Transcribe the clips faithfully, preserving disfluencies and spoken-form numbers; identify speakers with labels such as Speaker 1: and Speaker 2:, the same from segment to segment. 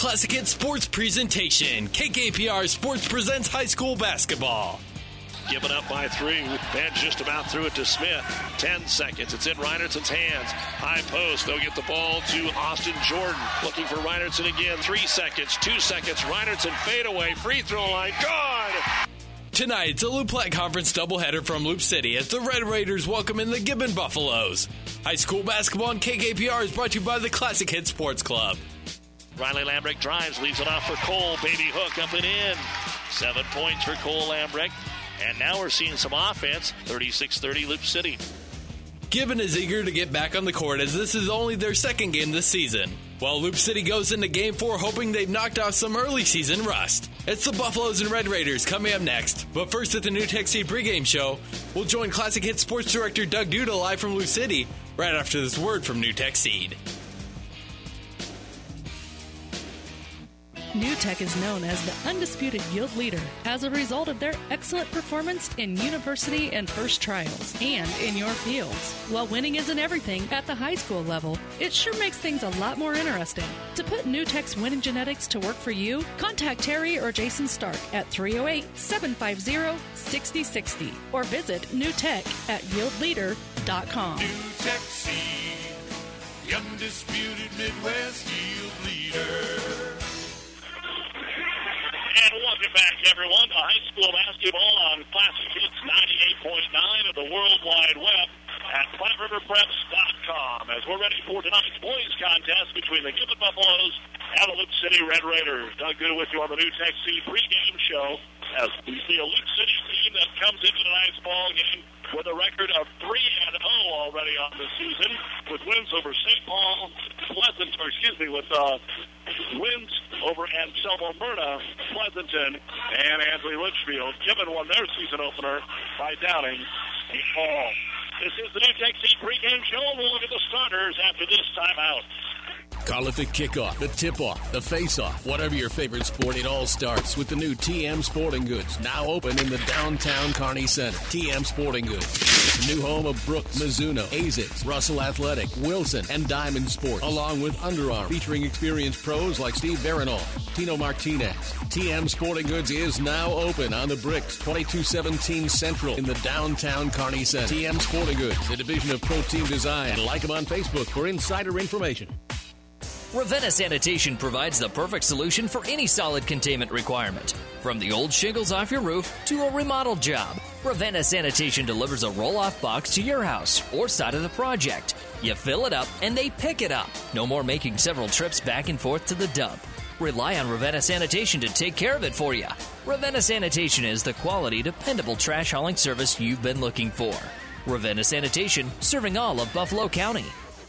Speaker 1: Classic Hit Sports presentation. K K P R Sports presents high school basketball.
Speaker 2: Given up by three. Bench just about threw it to Smith. Ten seconds. It's in Reinertson's hands. High post. They'll get the ball to Austin Jordan. Looking for Reinertson again. Three seconds. Two seconds. Reinertson fade away. Free throw line. Gone!
Speaker 1: Tonight, it's a Loup Platte Conference doubleheader from Loup City as the Red Raiders welcome in the Gibbon Buffaloes. High school basketball on K K P R is brought to you by the Classic Hit Sports Club.
Speaker 2: Riley Lambrecht drives, leaves it off for Cole. Baby hook up and in. Seven points for Cole Lambrecht. And now we're seeing some offense. thirty-six thirty Loup City.
Speaker 1: Gibbon is eager to get back on the court as this is only their second game this season, while Loup City goes into Game four hoping they've knocked off some early season rust. It's the Buffaloes and Red Raiders coming up next. But first at the New Tech Seed pregame show, we'll join Classic Hit Sports Director Doug Duda live from Loup City right after this word from New Tech Seed.
Speaker 3: New Tech is known as the undisputed yield leader as a result of their excellent performance in university and first trials and in your fields. While winning isn't everything at the high school level, it sure makes things a lot more interesting. To put New Tech's winning genetics to work for you, contact Terry or Jason Stark at three oh eight, seven five zero, six oh six oh or visit New Tech at yield leader dot com.
Speaker 4: New Tech Seed, the undisputed Midwest yield leader.
Speaker 2: And welcome back, everyone, to high school basketball on Classic Hits ninety-eight point nine of the World Wide Web at Platte River Preps dot com as we're ready for tonight's boys contest between the Gibbon Buffaloes and the Loup City Red Raiders. Doug Duda with you on the New Tech Seed pregame show as we see a Loup City team that comes into tonight's ball game with a record of three and oh already on the season, with wins over Saint Paul, Pleasant, or excuse me, with uh, wins over Anselmo Myrna, Pleasanton, and Ansley Litchfield. Gibbon won their season opener by downing Saint Paul. This is the New Tech Seed pregame show. We'll look at the starters after this timeout.
Speaker 5: Call it the kickoff, the tip-off, the face-off. Whatever your favorite sport, it all starts with the new T M Sporting Goods, now open in the downtown Kearney Center. T M Sporting Goods, new home of Brooke, Mizuno, ASICS, Russell Athletic, Wilson, and Diamond Sports, along with Under Armour, featuring experienced pros like Steve Barinol, Tino Martinez. T M Sporting Goods is now open on the Bricks, twenty-two seventeen Central in the downtown Kearney Center. T M Sporting Goods, a division of Pro Team Design. Like them on Facebook for insider information.
Speaker 6: Ravenna Sanitation provides the perfect solution for any solid containment requirement. From the old shingles off your roof to a remodel job, Ravenna Sanitation delivers a roll-off box to your house or side of the project. You fill it up and they pick it up. No more making several trips back and forth to the dump. Rely on Ravenna Sanitation to take care of it for you. Ravenna Sanitation is the quality, dependable trash hauling service you've been looking for. Ravenna Sanitation, serving all of Buffalo County.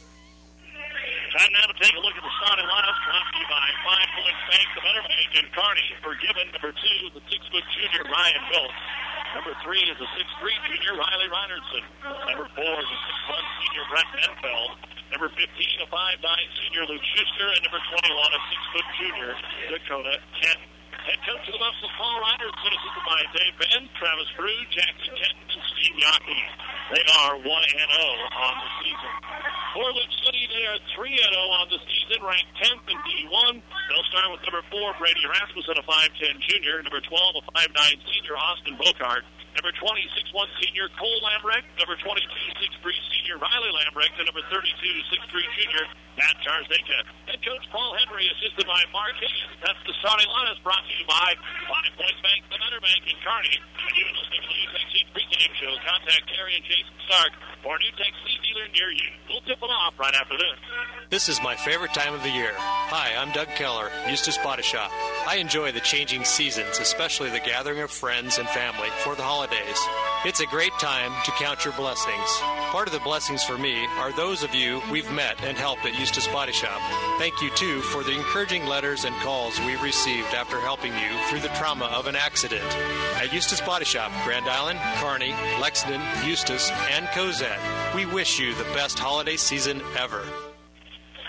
Speaker 2: Time now to take a look at the starting lineup, brought to you by Five Points Bank, the Better Bank in Kearney. For Gibbon, number two, the six-foot junior, Ryan Biltz. Number three is the six three junior, Riley Reinertson. Number four is the six one senior, Brett Menfeld. Number fifteen, a five nine senior, Luke Schuster. And number twenty-one, a six-foot junior, Dakota Kent. Head coach of the Buffs is Paul Reinertson, assisted by Dave Benn, Travis Brew, Jackson Kenton, and Steve Yockey. They are one and oh on the season. For Loup City, they are three and oh on the season, ranked tenth in D one. They'll start with number four, Brady Rasmussen, a five ten junior. Number twelve, a five nine senior, Austin Bocart. Number twenty, six one senior, Cole Lambrecht. Number twenty-two, six three senior, Riley Lambrecht. And number thirty-two, six three junior, Matt Jarzeka. Head coach Paul Henry, assisted by Mark Higgins. That's the starting lineup, brought to you by Five Points Bank, the Better Bank in Kearney. And you've been listening to the New Tech Seed pregame show. Contact Terry and Jason Stark for a New Tech Seed dealer near you. We'll tip them off right after this.
Speaker 7: This is my favorite time of the year. Hi, I'm Doug Keller, Eustace Body Shop. I enjoy the changing seasons, especially the gathering of friends and family for the holidays. It's a great time to count your blessings. Part of the blessings for me are those of you we've met and helped at Eustace Body Shop. Thank you, too, for the encouraging letters and calls we've received after helping you through the trauma of an accident. At Eustace Body Shop, Grand Island, Kearney, Lexington, Eustace, and Cozad, we wish you the best holiday season ever.
Speaker 2: They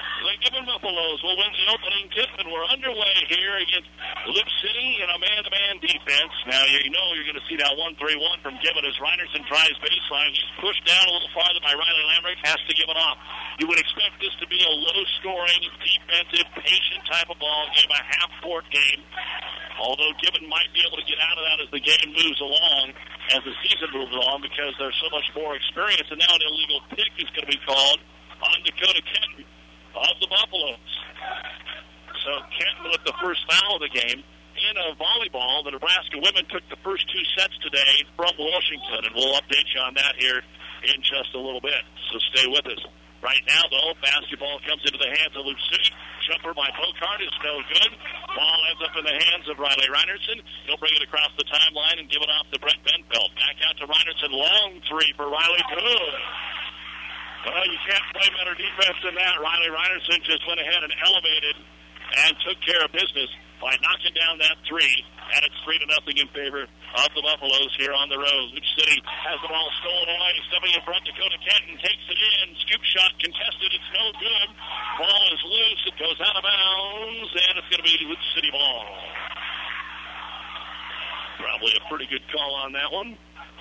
Speaker 2: Gibbon Buffaloes will win the opening tip, and we're underway here against Loop City in a man-to-man defense. Now, you know you're going to see now one three one from Gibbon as Reinerson tries baseline. He's pushed down a little farther by Riley Lambrick, has to give it off. You would expect this to be a low-scoring, defensive, patient type of ball game, a half-court game. Although Gibbon might be able to get out of that as the game moves along, as the season moves along, because there's so much more experience. And now an illegal pick is going to be called on Dakota Kenton of the Buffaloes. So Kenton with the first foul of the game. In a volleyball, the Nebraska women took the first two sets today from Washington, and we'll update you on that here in just a little bit. So stay with us. Right now, though, basketball comes into the hands of Loop City. Jumper by Bocard is no good. Ball ends up in the hands of Riley Reinerson. He'll bring it across the timeline and give it off to Brett Benfeld. Back out to Reinerson. Long three for Riley. Good. Well, you can't play better defense than that. Riley Reinerson just went ahead and elevated and took care of business by knocking down that three, and it's three to nothing in favor of the Buffaloes here on the road. Loop City has the ball stolen away. Stepping in front, Dakota Kenton takes it in. Scoop shot contested. It's no good. Ball is loose. It goes out of bounds, and it's going to be Loop City ball. Probably a pretty good call on that one.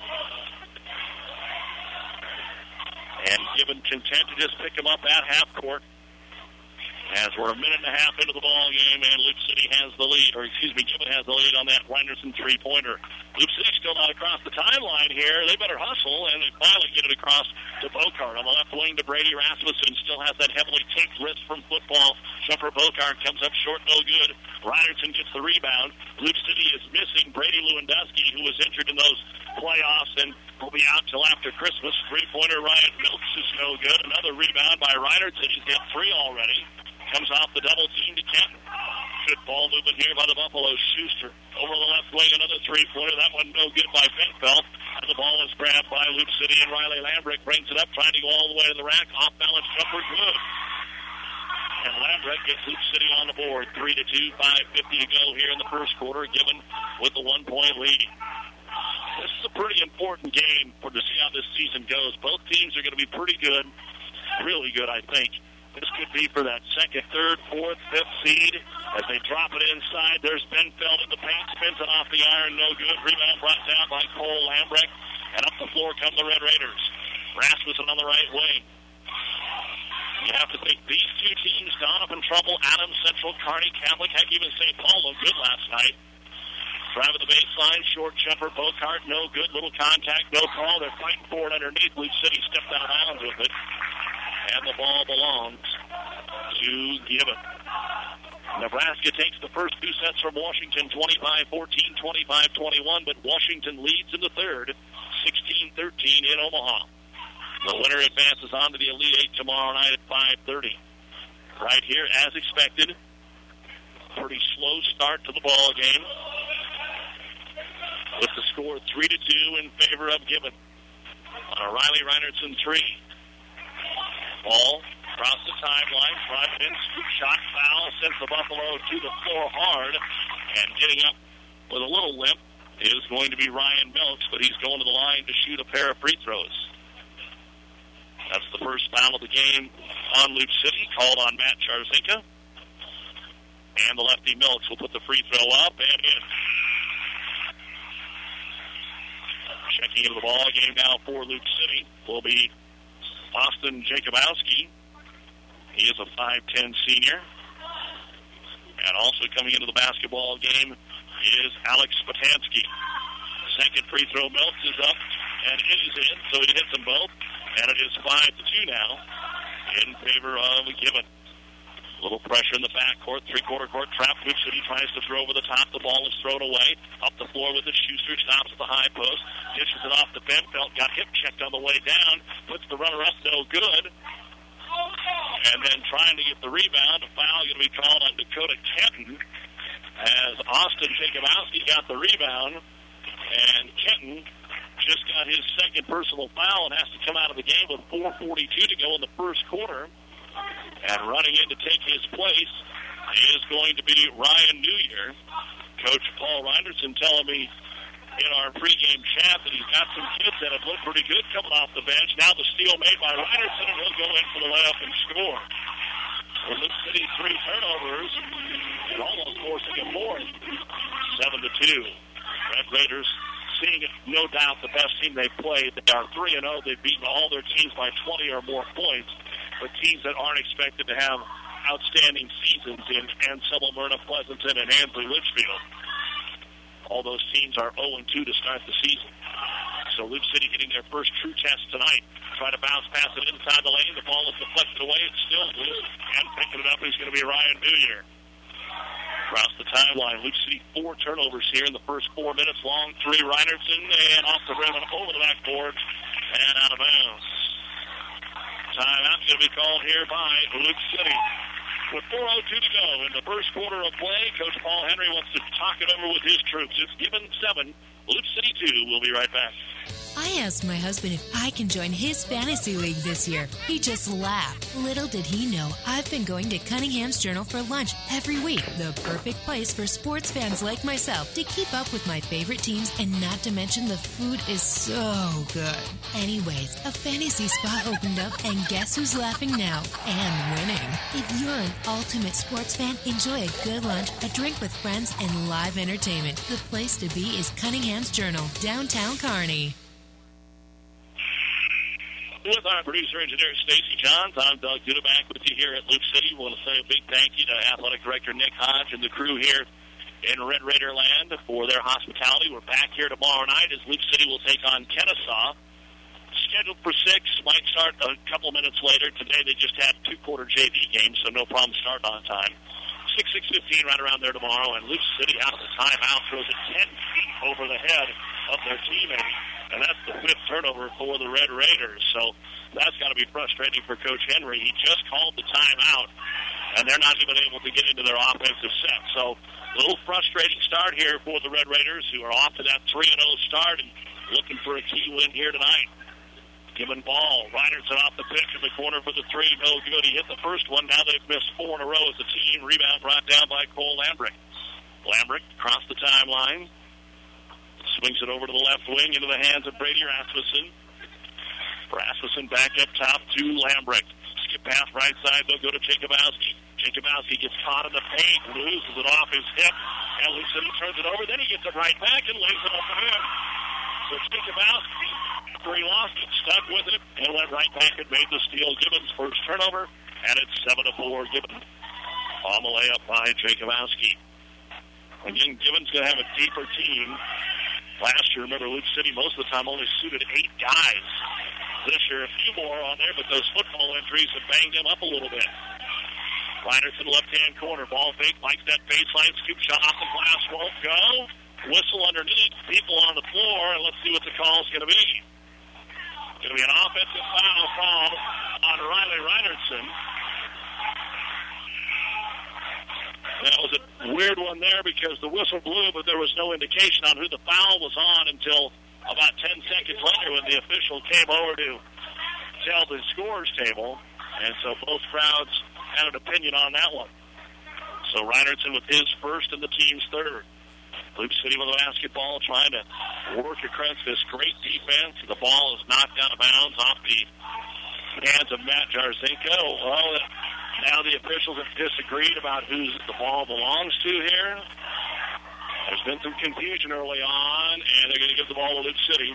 Speaker 2: And Gibbon content to just pick him up at half court. As we're a minute and a half into the ball game, and Loop City has the lead, or excuse me, Gibbon has the lead on that Reinerson three-pointer. Loop City still not across the timeline here. They better hustle, and they finally get it across to Bocard. On the left wing to Brady Rasmussen. Still has that heavily taped wrist from football. Jumper Bocard comes up short, no good. Reinerson gets the rebound. Loop City is missing Brady Lewandowski, who was injured in those playoffs and will be out till after Christmas. Three-pointer Ryan Milks is no good. Another rebound by Reinerson. He's got three already. Comes off the double team to Kenton. Good ball movement here by the Buffaloes. Schuster over the left wing, another three-pointer. That one no good by Benfeld. And the ball is grabbed by Loop City, and Riley Lambrick brings it up, trying to go all the way to the rack. Off-balance jumper, good. And Lambrick gets Loop City on the board. Three to two, five fifty to go here in the first quarter, Gibbon with the one-point lead. This is a pretty important game for to see how this season goes. Both teams are going to be pretty good, really good, I think. This could be for that second, third, fourth, fifth seed. As they drop it inside, there's Benfeld in the paint, spins it off the iron, no good. Rebound brought down by Cole Lambrick. And up the floor come the Red Raiders. Rasmussen on the right wing. You have to think these two teams, Donovan Trumbull, Adams, Central, Kearney, Catholic, heck, even Saint Paul looked good last night. Driving the baseline, short jumper, Bocard, no good. Little contact, no call. They're fighting for it underneath. Loop City stepped out of bounds with it. And the ball belongs to Gibbon. Nebraska takes the first two sets from Washington, twenty-five fourteen, twenty-five twenty-one, but Washington leads in the third, sixteen thirteen in Omaha. The winner advances on to the Elite Eight tomorrow night at five thirty. Right here, as expected, pretty slow start to the ball game, with the score three to two in favor of Gibbon. On a Riley Reinerson three. Ball across the timeline, drive in, scoop shot, foul, sends the Buffalo to the floor hard, and getting up with a little limp is going to be Ryan Milks, but he's going to the line to shoot a pair of free throws. That's the first foul of the game on Loop City, called on Matt Charzinka. And the lefty Milks will put the free throw up and in. Checking into the ball game now for Loop City will be Austin Jacobowski. He is a five ten senior. And also coming into the basketball game is Alex Spatansky. Second free throw, Milks is up, and it is in, so he hits them both. And it is five to two now in favor of Gibbon. A little pressure in the backcourt, three-quarter court trap. Loop City tries to throw over the top. The ball is thrown away. Up the floor with it. Schuster stops at the high post. Dishes it off to Benfeld. Got hip checked on the way down. Puts the runner up, no good. And then trying to get the rebound. A foul going to be called on Dakota Kenton as Austin Jacobowski got the rebound. And Kenton just got his second personal foul and has to come out of the game with four forty-two to go in the first quarter. And running in to take his place is going to be Ryan Newyear. Coach Paul Reinerson telling me in our pregame chat that he's got some kids that have looked pretty good coming off the bench. Now the steal made by Reinerson, and he'll go in for the layup and score. So Well, Luke City, three turnovers, and almost forcing a fourth. Seven to two. Red Raiders, seeing no doubt the best team they've played. They are three and zero. They've beaten all their teams by twenty or more points, but teams that aren't expected to have outstanding seasons in Anselmo, Myrna, Pleasanton, and Ansley Litchfield. All those teams are zero and two to start the season. So Luke City getting their first true test tonight. Try to bounce past it inside the lane. The ball is deflected away. It's still loose. And picking it up is going to be Ryan Newyear. Across the timeline, Luke City four turnovers here in the first four minutes. Long three, Reinertson, and off the rim and over the backboard and out of bounds. Timeout's going to be called here by Luke City. With four oh two to go in the first quarter of play, Coach Paul Henry wants to talk it over with his troops. It's given seven. Luke City two. We'll be right back.
Speaker 8: I asked my husband if I can join his fantasy league this year. He just laughed. Little did he know, I've been going to Cunningham's Journal for lunch every week. The perfect place for sports fans like myself to keep up with my favorite teams, and not to mention the food is so good. Anyways, a fantasy spot opened up, and guess who's laughing now and winning? If you're an ultimate sports fan, enjoy a good lunch, a drink with friends, and live entertainment. The place to be is Cunningham's Journal, downtown Kearney.
Speaker 2: With our producer engineer Stacy Johns, I'm Doug Duda back with you here at Luke City. We want to say a big thank you to Athletic Director Nick Hodge and the crew here in Red Raider Land for their hospitality. We're back here tomorrow night as Luke City will take on Kennesaw. Scheduled for six, might start a couple minutes later. Today they just had two-quarter J V games, so no problem starting on time. six, six fifteen right around there tomorrow, and Luke City out of the timeout throws it ten feet over the head of their teammate. And that's the fifth turnover for the Red Raiders. So that's got to be frustrating for Coach Henry. He just called the timeout, and they're not even able to get into their offensive set. So a little frustrating start here for the Red Raiders, who are off to that three and oh start and looking for a key win here tonight. Given ball, Reinertson off the pitch in the corner for the three. No good. He hit the first one. Now they've missed four in a row as a team. Rebound brought down by Cole Lambrick. Lambrick across the timeline. Swings it over to the left wing into the hands of Brady Rasmussen. Rasmussen back up top to Lambrick. Skip pass right side. They'll go to Jacobowski. Jacobowski gets caught in the paint, loses it off his hip, and Luke City turns it over. Then he gets it right back and lays it up the hand. So Jacobowski, after he lost it, stuck with it, and went right back and made the steal. Gibbons' first turnover, and it's seven to four. Gibbons on the layup by Jacobowski. Again, Gibbons going to have a deeper team. Last year, remember, Luke City most of the time only suited eight guys. This year, a few more on there, but those football injuries have banged them up a little bit. Reinertson, left-hand corner, ball fake, likes that baseline, scoop shot off the glass, won't go. Whistle underneath, people on the floor, and let's see what the call's going to be. It's going to be an offensive foul call on Riley Reinertson. That was a weird one there because the whistle blew, but there was no indication on who the foul was on until about ten seconds later when the official came over to tell the scores table. And so both crowds had an opinion on that one. So Reinertson with his first and the team's third. Luke City with the basketball trying to work across this great defense. The ball is knocked out of bounds off the hands of Matt Jarzinko. Well, now the officials have disagreed about who the ball belongs to here. There's been some confusion early on, and they're going to give the ball to Luke City.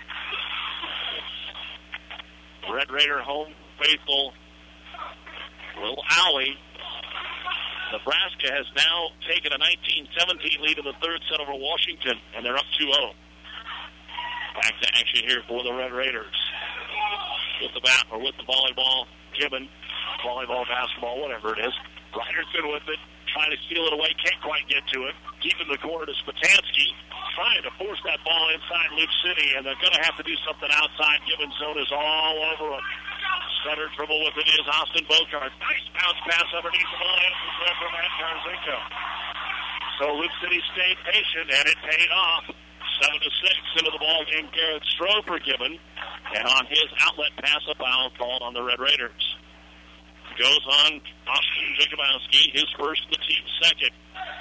Speaker 2: Red Raider home faithful little alley. Nebraska has now taken a nineteen seventeen lead in the third set over Washington, and they're up two oh. Back to action here for the Red Raiders. With the bat, or with the volleyball, Gibbon. Volleyball, basketball, whatever it is. Reinertson with it, trying to steal it away, can't quite get to it. Deep in the corner to Spatansky, trying to force that ball inside Luke City, and they're going to have to do something outside. Gibbons zone is all over it. Center dribble with it is Austin Bocart. Nice bounce pass underneath the ball from Matt Jarzinko. So Luke City stayed patient, and it paid off. Seven to six into the ball game. Garrett Stroh for Gibbon, and on his outlet pass, a foul called on the Red Raiders. Goes on Austin Jacobowski, his first, the team's second.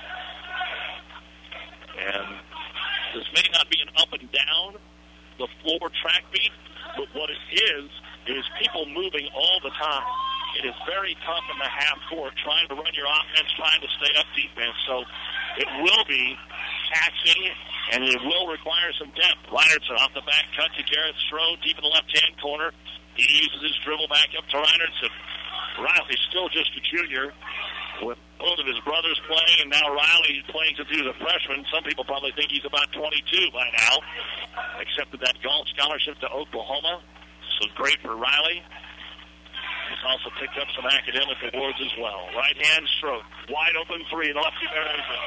Speaker 2: And this may not be an up and down the floor track beat, but what it is is people moving all the time. it is very tough in the half court, trying to run your offense, trying to stay up defense. So it will be taxing, and it will require some depth. Reinertsen off the back cut to Garrett Strode, deep in the left-hand corner. He uses his dribble back up to Reinertsen. Riley's still just a junior, with both of his brothers playing, and now Riley playing to do the freshman. Some people probably think he's about twenty-two by now. Accepted that golf scholarship to Oklahoma, so great for Riley. He's also picked up some academic awards as well. Right-hand stroke, wide open three, lefty buries it.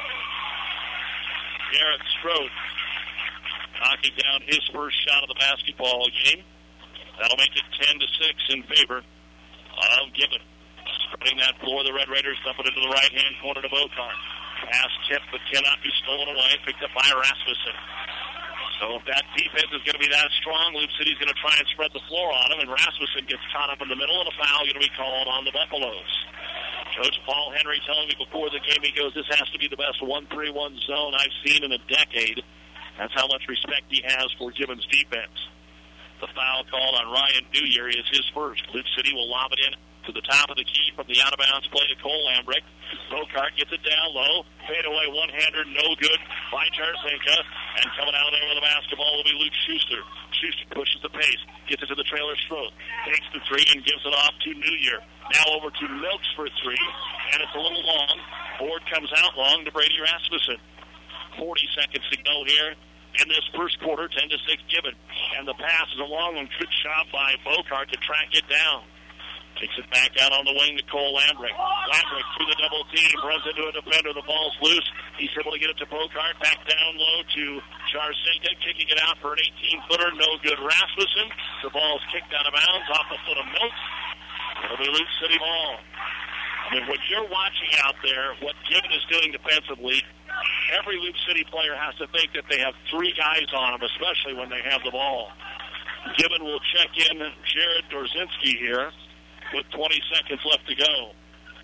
Speaker 2: Garrett Strode knocking down his first shot of the basketball game. That'll make it ten to six in favor of Gibbon. Spreading that floor, the Red Raiders dump it into the right-hand corner to Bokart. Pass tipped, but cannot be stolen away. Picked up by Rasmussen. So if that defense is going to be that strong, Loop City's going to try and spread the floor on them, and Rasmussen gets caught up in the middle, and a foul going to be called on the Buffaloes. Coach Paul Henry telling me before the game, he goes, this has to be the best one three one zone I've seen in a decade. That's how much respect he has for Gibbons' defense. The foul called on Ryan Newyear is his first. Loop City will lob it in to the top of the key from the out-of-bounds play to Cole Lambrick. Bokart gets it down low. Fade away one-hander, no good by Jarzinka. And coming out there with the basketball will be Luke Schuster. Schuster pushes the pace, gets it to the trailer Stroke. Takes the three and gives it off to Newyear. Now over to Milks for three, and it's a little long. Board comes out long to Brady Rasmussen. forty seconds to go here in this first quarter, ten to six Gibbon. And the pass is a long one. Good shot by Bokart to track it down. Takes it back out on the wing to Cole Lambrick. Lambrick through the double team, runs into a defender. The ball's loose. He's able to get it to Bokart. Back down low to Jarzinka, kicking it out for an eighteen-footer. No good. Rasmussen. The ball's kicked out of bounds off the foot of Milks. It'll be Loop City ball. I mean, when you're watching out there, what Gibbon is doing defensively, every Loop City player has to think that they have three guys on them, especially when they have the ball. Gibbon will check in Jared Dorzinski here with twenty seconds left to go.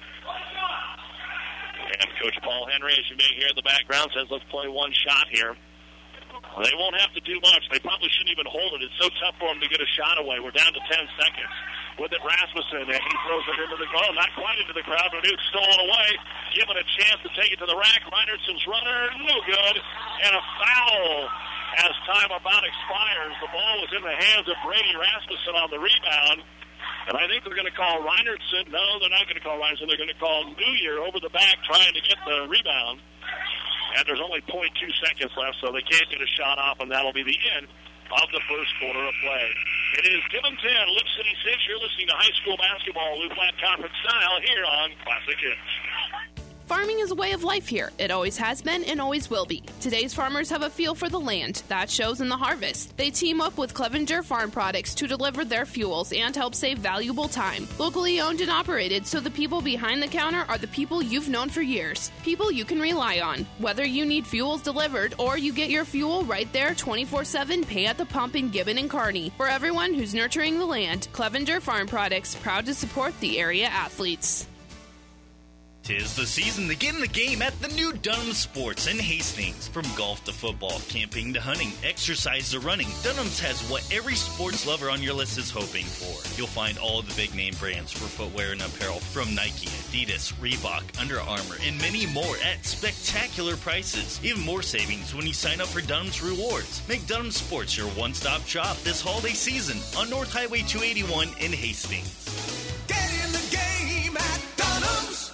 Speaker 2: And Coach Paul Henry, as you may hear in the background, says let's play one shot here. They won't have to do much. They probably shouldn't even hold it. It's so tough for them to get a shot away. We're down to ten seconds. With it, Rasmussen, and he throws it into the goal. Not quite into the crowd, but it's stolen away. Given a chance to take it to the rack. Reinertsen's runner, no good. And a foul as time about expires. The ball was in the hands of Brady Rasmussen on the rebound. And I think they're going to call Reinertsen. No, they're not going to call Reinertsen. They're going to call Newyear over the back trying to get the rebound. And there's only point two seconds left, so they can't get a shot off, and that'll be the end of the first quarter of play. It is Gibbon ten, Loop City six. You're listening to high school basketball, Loop Flat Conference style, here on Classic Hits.
Speaker 9: Farming is a way of life here. It always has been and always will be. Today's farmers have a feel for the land. That shows in the harvest. They team up with Clevenger Farm Products to deliver their fuels and help save valuable time. Locally owned and operated, so the people behind the counter are the people you've known for years. People you can rely on. Whether you need fuels delivered or you get your fuel right there twenty-four seven, pay at the pump in Gibbon and Kearney. For everyone who's nurturing the land, Clevenger Farm Products, proud to support the area athletes.
Speaker 10: Tis the season to get in the game at the new Dunham Sports in Hastings. From golf to football, camping to hunting, exercise to running, Dunham's has what every sports lover on your list is hoping for. You'll find all the big name brands for footwear and apparel from Nike, Adidas, Reebok, Under Armour, and many more at spectacular prices. Even more savings when you sign up for Dunham's Rewards. Make Dunham Sports your one-stop shop this holiday season on North Highway two eighty-one in Hastings.
Speaker 4: Get in the game at Dunham's.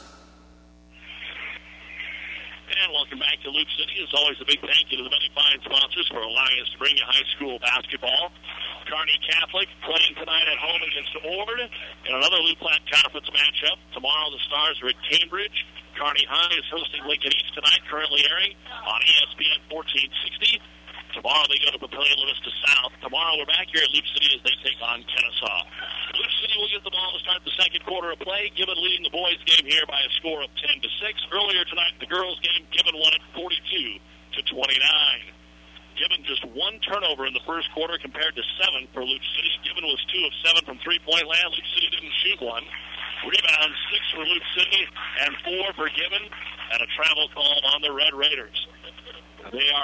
Speaker 2: And welcome back to Loop City. As always, a big thank you to the many fine sponsors for allowing us to bring you high school basketball. Kearney Catholic playing tonight at home against Ord in another Loop Flat Conference matchup. Tomorrow the Stars are at Cambridge. Kearney High is hosting Lincoln East tonight, currently airing on E S P N fourteen sixty. Tomorrow they go to Papillion La Vista South. Tomorrow we're back here at Loop City as they take on Kennesaw. Loop City will get the ball to start the second quarter of play. Gibbon leading the boys game here by a score of ten to six. Earlier tonight, the girls game, Gibbon won it forty-two to twenty-nine. Gibbon just one turnover in the first quarter compared to seven for Loop City. Gibbon was two of seven from three-point land. Loop City didn't shoot one. Rebound six for Loop City and four for Gibbon, and a travel call on the Red Raiders. They are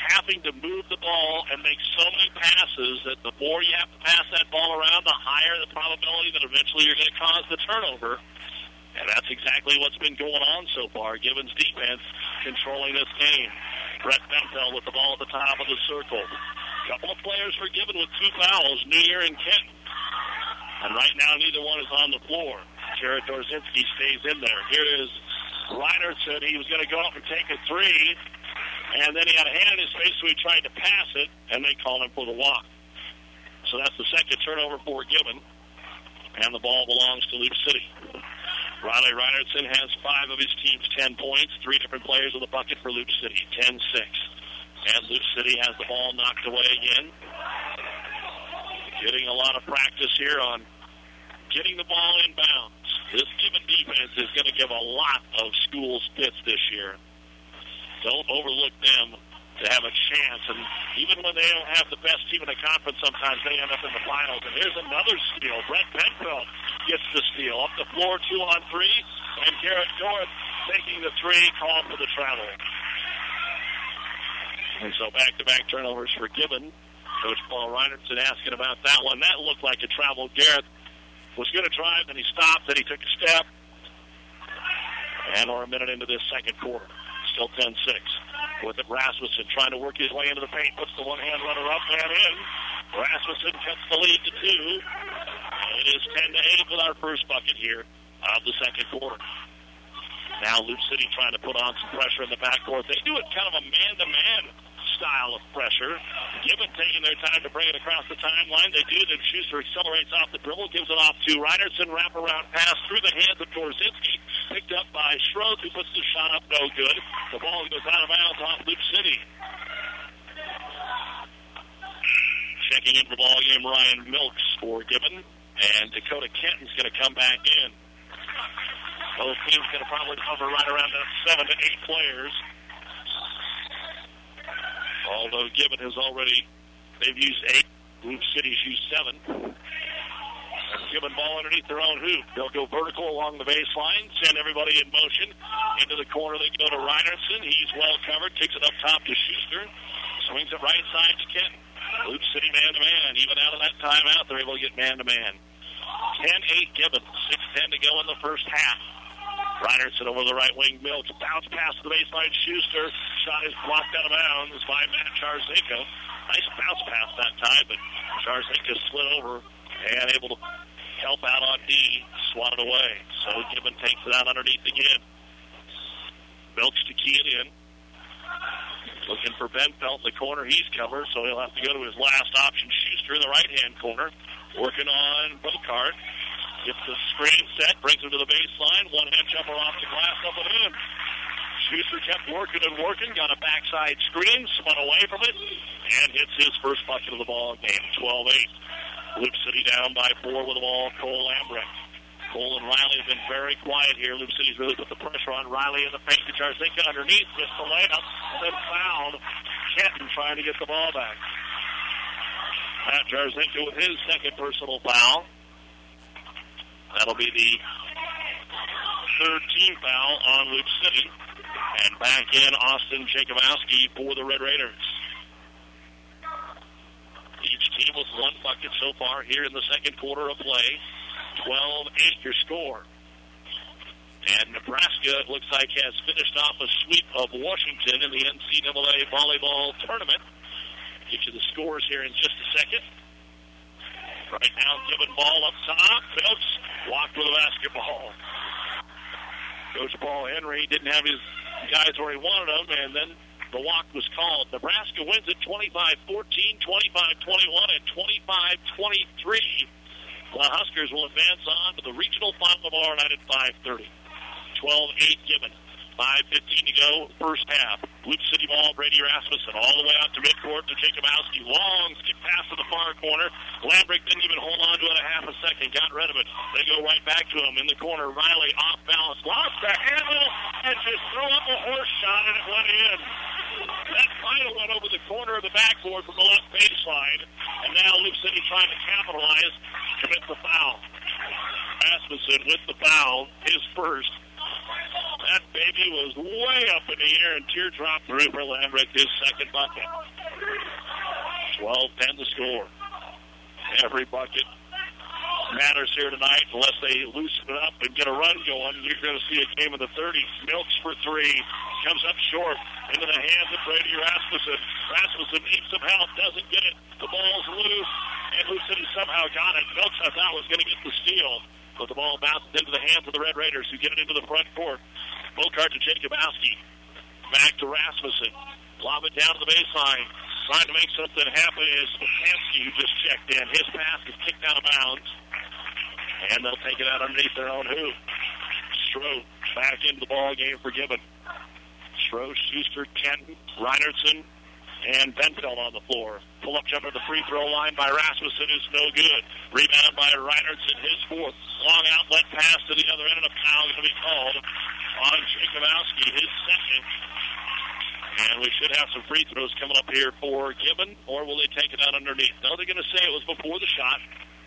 Speaker 2: having to move the ball and make so many passes that the more you have to pass that ball around, the higher the probability that eventually you're going to cause the turnover. And that's exactly what's been going on so far. Gibbons defense controlling this game. Brett Benfeld with the ball at the top of the circle. A couple of players for Gibbon with two fouls, New Year and Kent. And right now, neither one is on the floor. Jared Dorzinski stays in there. Here is Reinertson. He was going to go up and take a three, and then he had a hand in his face, so he tried to pass it, and they called him for the walk. So that's the second turnover for Gibbon, and the ball belongs to Loop City. Riley Reinertson has five of his team's ten points, three different players with a bucket for Loop City, ten six. And Loop City has the ball knocked away again. Getting a lot of practice here on getting the ball in bounds. This Gibbon defense is going to give a lot of schools fits this year. Don't overlook them to have a chance. And even when they don't have the best team in the conference, sometimes they end up in the finals. And here's another steal. Brett Benfeld gets the steal. Up the floor, two on three. And Garrett North taking the three, called for the travel. And so back-to-back turnovers for Gibbon. Coach Paul Reinertson asking about that one. That looked like a travel. Garrett was going to drive, then he stopped, then he took a step. And we're a minute into this second quarter. Still ten six. With it, Rasmussen trying to work his way into the paint. Puts the one-hand runner up and in. Rasmussen cuts the lead to two. It is ten to eight with our first bucket here of the second quarter. Now Loop City trying to put on some pressure in the backcourt. They do it kind of a man-to-man style of pressure. Gibbon taking their time to bring it across the timeline. They do. Then Schuster accelerates off the dribble, gives it off to Reinertson. Wraparound pass through the hands of Dorzinski. Picked up by Schroeder, who puts the shot up no good. The ball goes out of bounds off Loop City. Checking into the ball game, Ryan Milks for Gibbon. And Dakota Kenton's going to come back in. Both teams going to probably cover right around that seven to eight players. Although Gibbon has already, they've used eight. Loop City's used seven. And Gibbon ball underneath their own hoop. They'll go vertical along the baseline, send everybody in motion. Into the corner they go to Reinertson. He's well covered, kicks it up top to Schuster. Swings it right side to Kenton. Loop City man-to-man. Even out of that timeout, they're able to get man-to-man. ten eight Gibbon. six ten to go in the first half. Reinertson over the right wing. Milks bounce pass to the baseline. Schuster. Shot is blocked out of bounds by Matt Charzenko. Nice bounce pass that time, but Charzenko slid over and able to help out on D. Swatted away. So Gibbon takes it out underneath again. Milks to key it in. Looking for Benfeld in the corner. He's covered, so he'll have to go to his last option. Schuster in the right-hand corner. Working on Bocart. Gets the screen set, brings him to the baseline. One-hand jumper off the glass, up and in. Schuster kept working and working, got a backside screen, spun away from it, and hits his first bucket of the ball game, twelve eight. Loop City down by four with the ball, Cole Lambrecht. Cole and Riley have been very quiet here. Loop City's really put the pressure on Riley in the paint to Charzenko underneath, missed the layup, and then fouled Kenton trying to get the ball back. Matt Charzenko with his second personal foul. That'll be the third team foul on Loop City. And back in Austin Jacobowski for the Red Raiders. Each team with one bucket so far here in the second quarter of play. twelve eight your score. And Nebraska, it looks like, has finished off a sweep of Washington in the N C double A volleyball tournament. Get you the scores here in just a second. Right now, Gibbon ball up top. Phillips walked with the basketball. Coach Paul Henry didn't have his guys where he wanted them, and then the walk was called. Nebraska wins it twenty-five fourteen, twenty-five twenty-one, and twenty-five twenty-three. The Huskers will advance on to the regional final tomorrow night at five thirty. twelve eight Gibbon. five fifteen to go, first half. Loop City ball, Brady Rasmussen all the way out to midcourt to Jacobowski. Long skip pass to the far corner. Lambrick didn't even hold on to it a half a second. Got rid of it. They go right back to him in the corner. Riley off balance. Lost the handle and just threw up a horse shot and it went in. That final went over the corner of the backboard from the left baseline. And now Loop City trying to capitalize, commit the foul. Rasmussen with the foul, his first. That baby was way up in the air and teardrop through for Lambrick, his second bucket. twelve ten to score. Every bucket matters here tonight unless they loosen it up and get a run going. You're going to see a game of the thirties. Milks for three. Comes up short into the hands of Brady Rasmussen. Rasmussen needs some help. Doesn't get it. The ball's loose. And Loop City somehow got it. Milks, I thought, was going to get the steal. But the ball bounces into the hands of the Red Raiders, who get it into the front court. Bokart to Jacobowski. Back to Rasmussen. Lob it down to the baseline. Trying to make something happen is Stefanski, who just checked in. His pass is kicked out of bounds. And they'll take it out underneath their own hoop. Strode back into the ball game for Gibbon. Strode, Schuster, Kenton, Reinertsen, and Benfeld on the floor. Pull-up jumper to the free throw line by Rasmussen is no good. Rebound by Reinertsen, his fourth. Long outlet pass to the other end, and a foul going to be called on Jacobowski, his second. And we should have some free throws coming up here for Gibbon, or will they take it out underneath? No, they're going to say it was before the shot.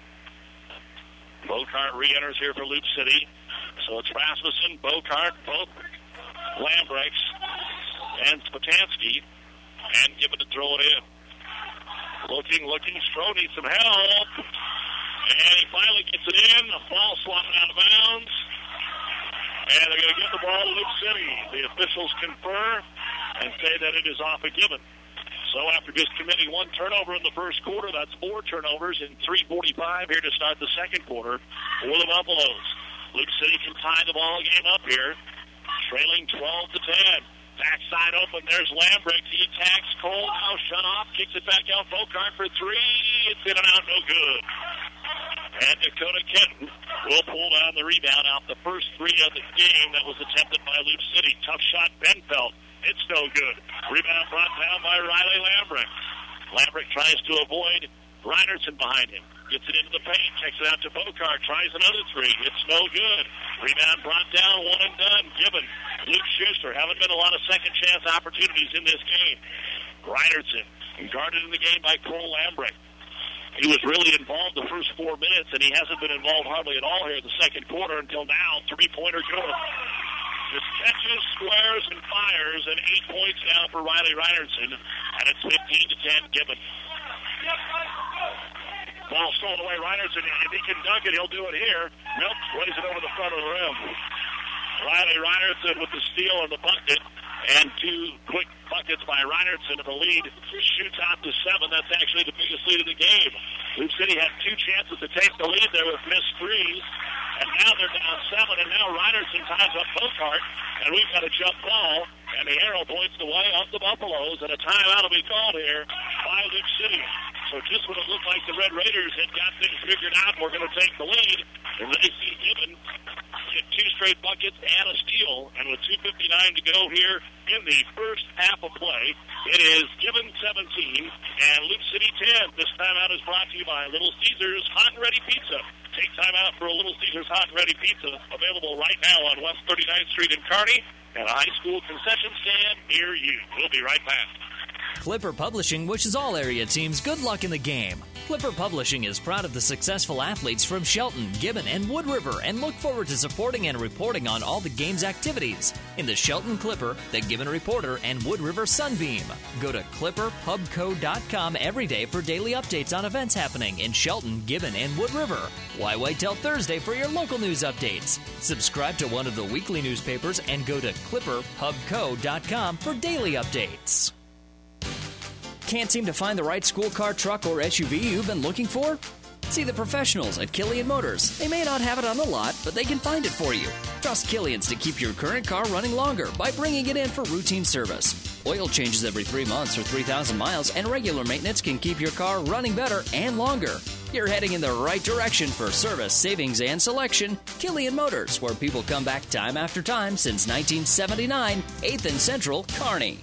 Speaker 2: Bokart re-enters here for Loop City. So it's Rasmussen, Bokart, both Lambrechts, and Spatansky, and Gibbon to throw it in. Looking, looking, Stroh needs some help. And he finally gets it in. A ball swatted out of bounds. And they're going to get the ball to Loop City. The officials confer and say that it is off of Gibbon. So after just committing one turnover in the first quarter, that's four turnovers in three forty-five here to start the second quarter for the Buffaloes. Loop City can tie the ball game up here, trailing twelve to ten. Backside open, there's Lambrecht. He attacks Cole, now shut off, kicks it back out. Bokart for three. It's in and out, no good. And Dakota Kenton will pull down the rebound out the first three of the game that was attempted by Loop City. Tough shot, Benfeld. It's no good. Rebound brought down by Riley Lambrecht. Lambrecht tries to avoid Reinertsen behind him. Gets it into the paint, checks it out to Bokart, tries another three. It's no good. Rebound brought down, one and done. Gibbon, Luke Schuster. Haven't been a lot of second chance opportunities in this game. Reinertsen, guarded in the game by Cole Lambrecht. He was really involved the first four minutes, and he hasn't been involved hardly at all here in the second quarter until now. Three-pointer good. Just catches, squares, and fires, and eight points now for Riley Reinertsen, and it's fifteen to ten Gibbon. Ball stolen away, Reinertsen. If he can dunk it, he'll do it here. Milk plays it over the front of the rim. Riley Reinertsen with the steal and the bucket, and two quick buckets by Reinertsen, and the lead shoots out to seven. That's actually the biggest lead of the game. Loop City had two chances to take the lead there with missed threes, and now they're down seven, and now Reinertsen ties up Bokart, and we've got a jump ball, and the arrow points the way of the Buffaloes, and a timeout will be called here by Loop City. So just when it looked like the Red Raiders had got things figured out and were going to take the lead, and they see Gibbon get two straight buckets and a steal, and with two fifty-nine to go here in the first half of play, it is Gibbon seventeen and Loop City ten. This timeout is brought to you by Little Caesars Hot and Ready Pizza. Take time out for a Little Caesars Hot and Ready Pizza, available right now on West thirty-ninth Street in Kearney and a high school concession stand near you. We'll be right back.
Speaker 6: Clipper Publishing wishes all area teams good luck in the game. Clipper Publishing is proud of the successful athletes from Shelton, Gibbon, and Wood River and look forward to supporting and reporting on all the game's activities. In the Shelton Clipper, the Gibbon Reporter, and Wood River Sunbeam. Go to clipper pub co dot com every day for daily updates on events happening in Shelton, Gibbon, and Wood River. Why wait till Thursday for your local news updates? Subscribe to one of the weekly newspapers and go to clipper pub co dot com for daily updates. Can't seem to find the right school car, truck, or S U V you've been looking for? See the professionals at Killian Motors. They may not have it on the lot, but they can find it for you. Trust Killian's to keep your current car running longer by bringing it in for routine service. Oil changes every three months or three thousand miles, and regular maintenance can keep your car running better and longer. You're heading in the right direction for service, savings, and selection. Killian Motors, where people come back time after time since nineteen seventy-nine, eighth and Central, Kearney.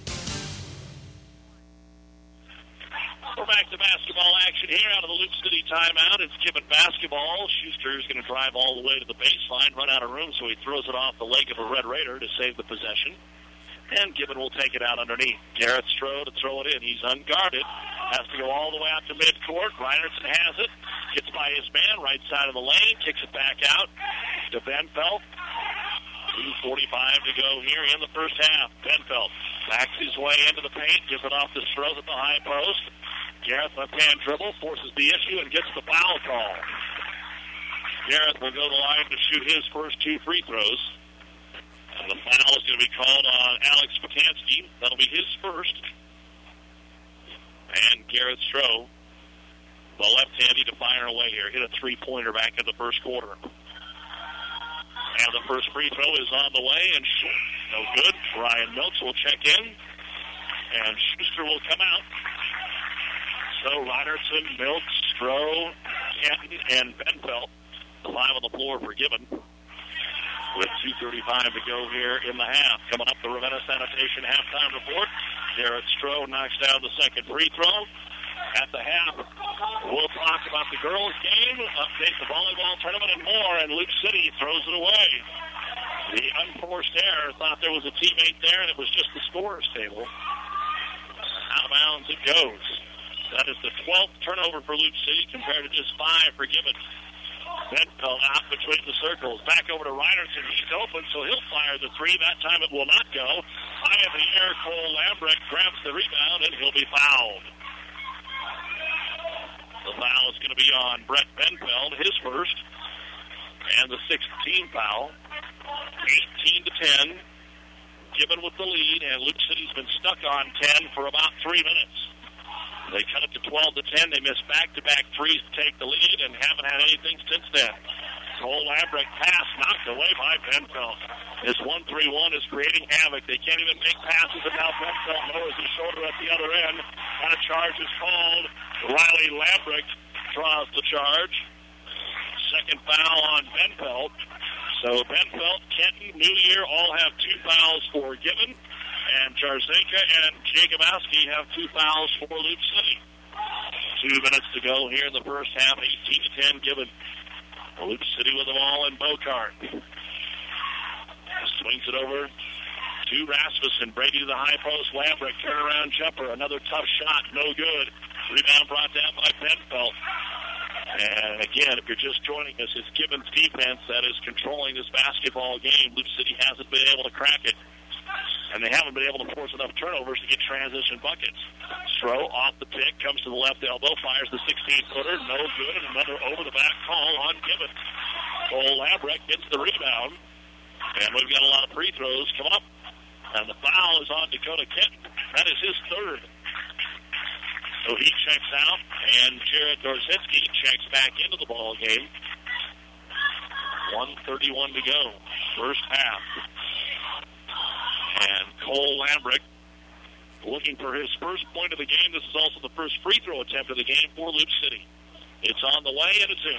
Speaker 2: We're back to basketball action here out of the Loop City timeout. It's Gibbon basketball. Schuster is going to drive all the way to the baseline, run out of room, so he throws it off the leg of a Red Raider to save the possession. And Gibbon will take it out underneath. Garrett Stroh to throw it in. He's unguarded. Has to go all the way out to midcourt. Reinertsen has it. Gets by his man, right side of the lane. Kicks it back out to Benfeld. two forty-five to go here in the first half. Benfeld backs his way into the paint, gives it off to Stroh at the high post. Garrett left-hand dribble, forces the issue, and gets the foul call. Garrett will go to the line to shoot his first two free throws. And the foul is going to be called on Alex Patansky. That'll be his first. And Garrett Stroh, the left-handy to fire away here. Hit a three-pointer back in the first quarter. And the first free throw is on the way, and no good. Ryan Milks will check in, and Schuster will come out. So Ryderson, Milks, Stroh, Canton, and Benfeld, the five on the floor for Gibbon. With two thirty-five to go here in the half. Coming up, the Ravenna Sanitation halftime report. Garrett Stroh knocks down the second free throw. At the half, we'll talk about the girls' game, update the volleyball tournament, and more, and Luke City throws it away. The unforced error thought there was a teammate there, and it was just the scorer's table. Out of bounds it goes. That is the twelfth turnover for Luke City compared to just five for Gibbon. Benfeld out between the circles. Back over to Ryderson. He's open, so he'll fire the three. That time it will not go. High in the air, Cole Lambrecht grabs the rebound, and he'll be fouled. The foul is going to be on Brett Benfeld, his first, and the sixth team foul. eighteen to ten. Gibbon with the lead, and Luke City's been stuck on ten for about three minutes. They cut it to twelve to ten. They missed back-to-back threes to take the lead and haven't had anything since then. Cole Lambrecht pass knocked away by Benfeld. This one three one is creating havoc. They can't even make passes, and now Benfeld lowers his shoulder at the other end. And a charge is called. Riley Lambrecht draws the charge. Second foul on Benfeld. So Benfeld, Kenton, New Year all have two fouls for Gibbon. And Jarzenka and Jacobowski have two fouls for Luke City. Two minutes to go here in the first half, eighteen to ten Gibbon. Luke City with the ball in Bocart. Swings it over to Rasmussen. Brady to the high post. Lambrecht, turnaround jumper. Another tough shot, no good. Rebound brought down by Benfeld. And again, if you're just joining us, it's Gibbon's defense that is controlling this basketball game. Luke City hasn't been able to crack it. And they haven't been able to force enough turnovers to get transition buckets. Stroh off the pick, comes to the left elbow, fires the sixteen-footer, no good, and another over-the-back call on Gibbon. Cole Lambrecht gets the rebound, and we've got a lot of free throws come up. And the foul is on Dakota Kenton. That is his third. So he checks out, and Jared Dorzinski checks back into the ball game. one thirty-one to go, first half. And Cole Lambrecht looking for his first point of the game. This is also the first free throw attempt of the game for Luke City. It's on the way, and it's in.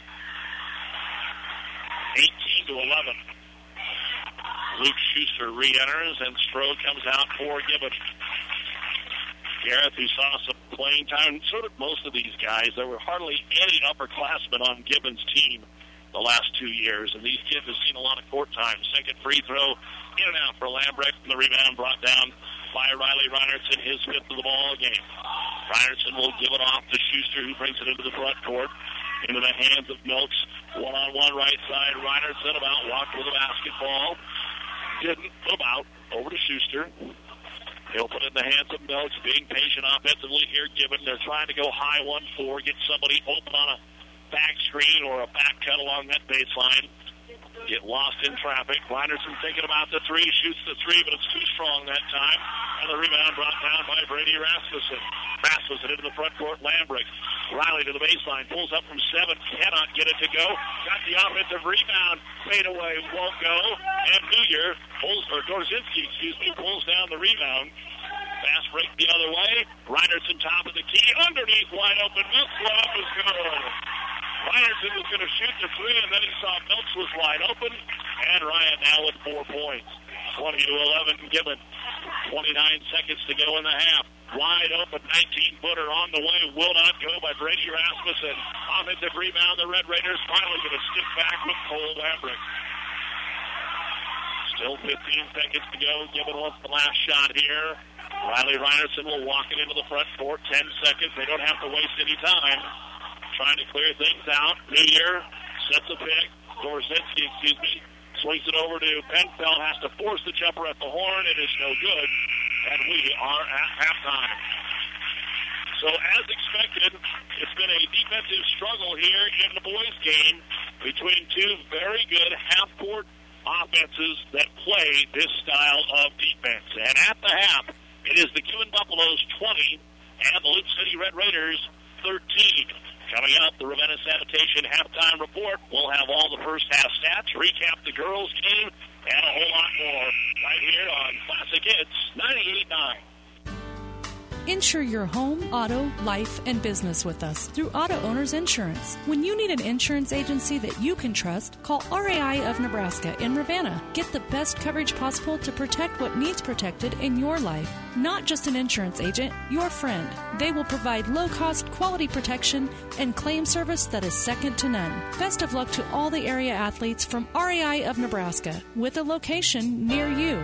Speaker 2: eighteen to eleven. Luke Schuster re-enters, and Stroh comes out for Gibbon. Garrett, who saw some playing time, so did most of these guys. There were hardly any upperclassmen on Gibbon's team the last two years, and these kids have seen a lot of court time. Second free throw, in and out for Lambrecht, and the rebound brought down by Riley Reinertson, his fifth of the ball game. Reinertson will give it off to Schuster, who brings it into the front court, into the hands of Milks. One-on-one right side, Reinertson about walked with a basketball. Didn't put him out. Over to Schuster. He'll put it in the hands of Milks, being patient offensively here. Gibbon, they're trying to go high one four, get somebody open on a back screen or a back cut along that baseline. Get lost in traffic. Reinertson thinking about the three, shoots the three, but it's too strong that time. And the rebound brought down by Brady Rasmussen. Rasmussen into the front court. Lambrecht. Riley to the baseline. Pulls up from seven. Cannot get it to go. Got the offensive rebound. Fade away. Won't go. And Neuer pulls, or Dorzinski, excuse me, pulls down the rebound. Fast break the other way. Reinertson top of the key. Underneath, wide open. Milks off is good. Reinertson was going to shoot the three, and then he saw Milks was wide open. And Ryan now with four points. twenty to eleven, Gibbon. twenty-nine seconds to go in the half. Wide open, nineteen-footer on the way. Will not go by Brady Rasmussen. Offensive rebound. The Red Raiders finally going to stick back with Cole Lambrecht. Still fifteen seconds to go. Gibbon wants the last shot here. Riley Reinertson will walk it into the front court. ten seconds. They don't have to waste any time. Trying to clear things out. New Year sets a pick. Dorzinski, excuse me, Swings it over to Penfeld, has to force the jumper at the horn. It is no good, and we are at halftime. So as expected, it's been a defensive struggle here in the boys' game between two very good half-court offenses that play this style of defense. And at the half, it is the Gibbon Buffaloes twenty and the Loop City Red Raiders thirteen. Coming up, the Ravenna Sanitation halftime report. We'll have all the first half stats, recap the girls' game, and a whole lot more right here on Classic Hits ninety-eight point nine.
Speaker 3: Insure your home, auto, life, and business with us through Auto Owners Insurance. When you need an insurance agency that you can trust, call R A I of Nebraska in Ravenna. Get the best coverage possible to protect what needs protected in your life. Not just an insurance agent, your friend. They will provide low-cost, quality protection and claim service that is second to none. Best of luck to all the area athletes from R A I of Nebraska, with a location near you.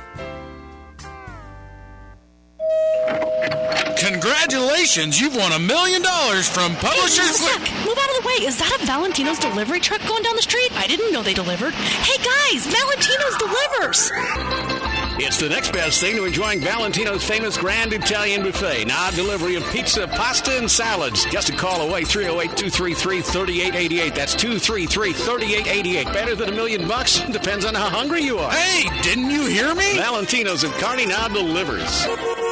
Speaker 11: Congratulations, you've won a million dollars from Publishers
Speaker 12: Hey, Click. Move out of the way. Is that a Valentino's delivery truck going down the street? I didn't know they delivered. Hey, guys, Valentino's delivers.
Speaker 13: It's the next best thing to enjoying Valentino's famous Grand Italian Buffet. Now, delivery of pizza, pasta, and salads. Just a call away, three oh eight, two three three, three eight eight eight. That's two three three, three eight eight eight. Better than a million bucks? Depends on how hungry you are.
Speaker 11: Hey, didn't you hear me?
Speaker 13: Valentino's at Kearney now delivers.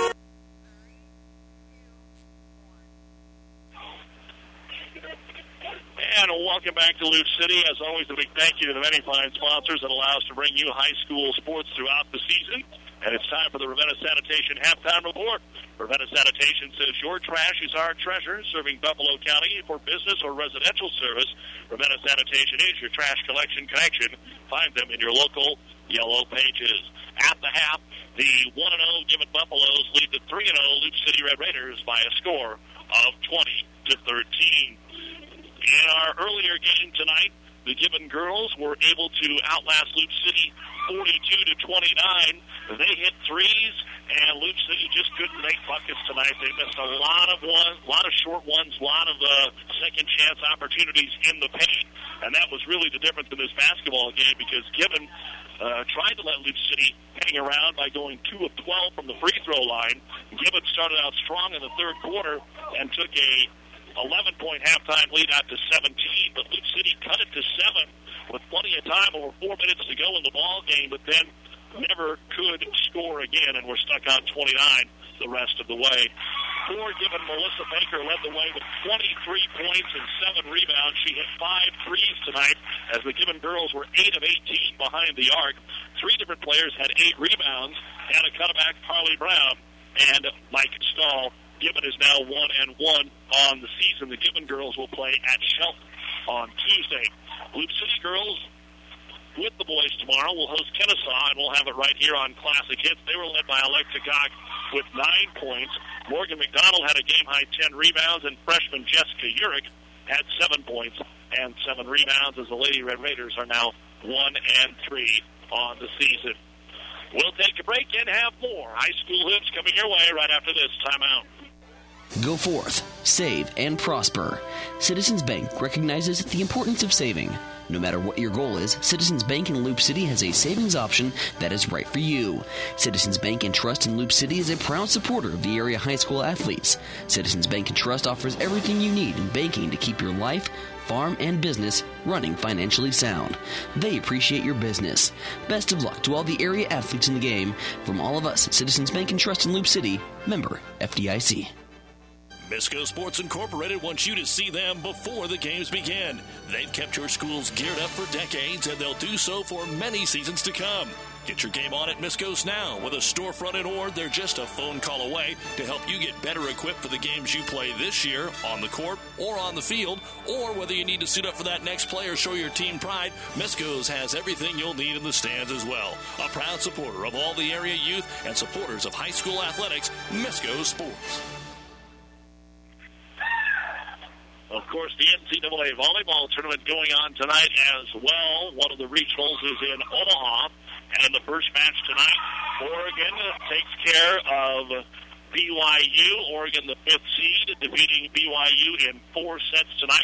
Speaker 2: And welcome back to Loop City. As always, a big thank you to the many fine sponsors that allow us to bring you high school sports throughout the season. And it's time for the Ravenna Sanitation halftime report. Ravenna Sanitation says your trash is our treasure, serving Buffalo County for business or residential service. Ravenna Sanitation is your trash collection connection. Find them in your local yellow pages. At the half, the one and oh Gibbon Buffaloes lead the three and oh Loop City Red Raiders by a score of twenty to thirteen. In our earlier game tonight, the Gibbon girls were able to outlast Loop City forty-two to twenty-nine. They hit threes, and Loop City just couldn't make buckets tonight. They missed a lot of one, a lot of short ones, a lot of uh, second chance opportunities in the paint, and that was really the difference in this basketball game because Gibbon uh, tried to let Loop City hang around by going two of twelve from the free throw line. Gibbon started out strong in the third quarter and took a eleven-point halftime lead out to seventeen, but Loop City cut it to seven with plenty of time, over four minutes to go in the ball game, but then never could score again, and we're stuck on twenty-nine the rest of the way. For Gibbon, Melissa Baker led the way with twenty-three points and seven rebounds. She hit five threes tonight as the Gibbon girls were eight of eighteen behind the arc. Three different players had eight rebounds, and a cutback, Carly Brown and Mike Stahl. Gibbon is now one and one on the season. The Gibbon girls will play at Shelton on Tuesday. Loop City girls with the boys tomorrow will host Kennesaw, and we'll have it right here on Classic Hits. They were led by Alexa Gach with nine points. Morgan McDonald had a game-high ten rebounds, and freshman Jessica Urich had seven points and seven rebounds as the Lady Red Raiders are now one and three on the season. We'll take a break and have more high school hoops coming your way right after this timeout.
Speaker 14: Go forth, save, and prosper. Citizens Bank recognizes the importance of saving. No matter what your goal is, Citizens Bank in Loop City has a savings option that is right for you. Citizens Bank and Trust in Loop City is a proud supporter of the area high school athletes. Citizens Bank and Trust offers everything you need in banking to keep your life, farm, and business running financially sound. They appreciate your business. Best of luck to all the area athletes in the game. From all of us at Citizens Bank and Trust in Loop City, member F D I C.
Speaker 5: Misco Sports Incorporated wants you to see them before the games begin. They've kept your schools geared up for decades, and they'll do so for many seasons to come. Get your game on at Misco's now. With a storefront in Ord, they're just a phone call away to help you get better equipped for the games you play this year on the court or on the field, or whether you need to suit up for that next play or show your team pride, Misco's has everything you'll need in the stands as well. A proud supporter of all the area youth and supporters of high school athletics, Misco Sports.
Speaker 2: Of course, the N C double A volleyball tournament going on tonight as well. One of the regionals is in Omaha. And in the first match tonight, Oregon takes care of B Y U. Oregon, the fifth seed, defeating B Y U in four sets tonight.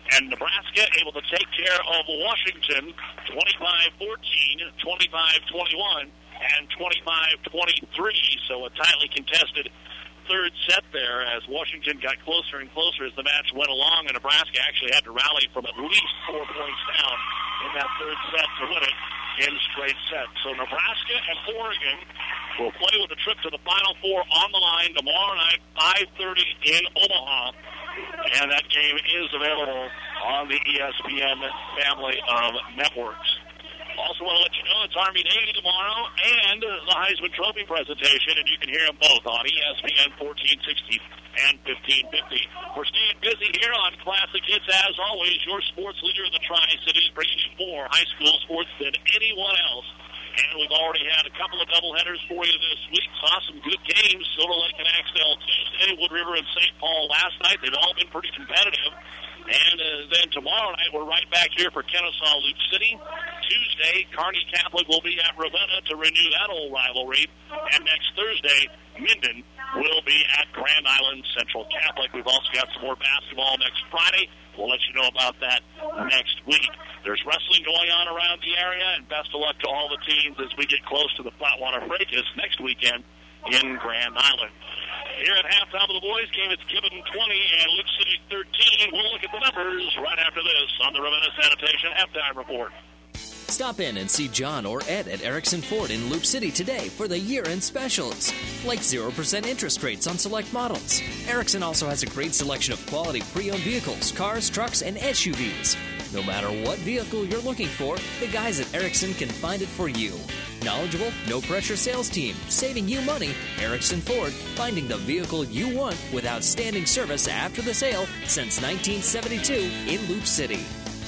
Speaker 2: And Nebraska able to take care of Washington twenty-five fourteen, twenty-five twenty-one, and twenty-five twenty-three. So a tightly contested third set there as Washington got closer and closer as the match went along, and Nebraska actually had to rally from at least four points down in that third set to win it in straight sets. So Nebraska and Oregon will play with a trip to the Final Four on the line tomorrow night, five thirty in Omaha. And that game is available on the E S P N family of networks. Also want to let you know it's Army-Navy tomorrow and the Heisman Trophy presentation, and you can hear them both on E S P N fourteen sixty and fifteen fifty. We're staying busy here on Classic Hits, as always. Your sports leader in the Tri-Cities, bringing you more high school sports than anyone else. And we've already had a couple of doubleheaders for you this week. Saw some good games. Silver Lake and Axtell Tuesday, Wood River and Saint Paul last night. They've all been pretty competitive. And uh, then tomorrow night, we're right back here for Kennesaw Loop City. Tuesday, Kearney Catholic will be at Ravenna to renew that old rivalry. And next Thursday, Minden will be at Grand Island Central Catholic. We've also got some more basketball next Friday. We'll let you know about that next week. There's wrestling going on around the area, and best of luck to all the teams as we get close to the Flatwater Fracas next weekend in Grand Island. Here at halftime of the boys' game, it's Gibbon twenty and Luke City thirteen. We'll look at the numbers right after this on the Ravenna Sanitation Halftime Report.
Speaker 6: Stop in and see John or Ed at Erickson Ford in Loop City today for the year-end specials, like zero percent interest rates on select models. Erickson also has a great selection of quality pre-owned vehicles, cars, trucks, and S U Vs. No matter what vehicle you're looking for, the guys at Erickson can find it for you. Knowledgeable, no-pressure sales team, saving you money. Erickson Ford, finding the vehicle you want with outstanding service after the sale since nineteen seventy-two in Loop City.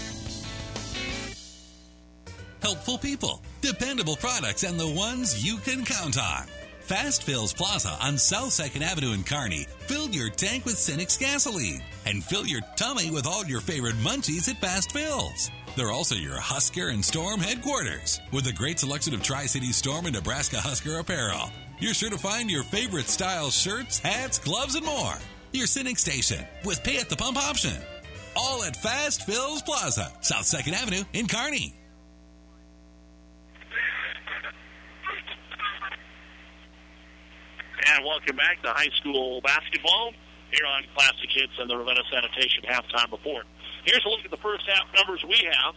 Speaker 15: Helpful people, dependable products, and the ones you can count on. Fast Fills Plaza on South second Avenue in Kearney. Fill your tank with Cenex gasoline and fill your tummy with all your favorite munchies at Fast Fills. They're also your Husker and Storm headquarters with a great selection of Tri-City Storm and Nebraska Husker apparel. You're sure to find your favorite style shirts, hats, gloves, and more. Your Cenex station with pay at the pump option. All at Fast Fills Plaza, South second Avenue in Kearney.
Speaker 2: And welcome back to high school basketball here on Classic Hits and the Ravenna Sanitation Halftime Report. Here's a look at the first half numbers we have.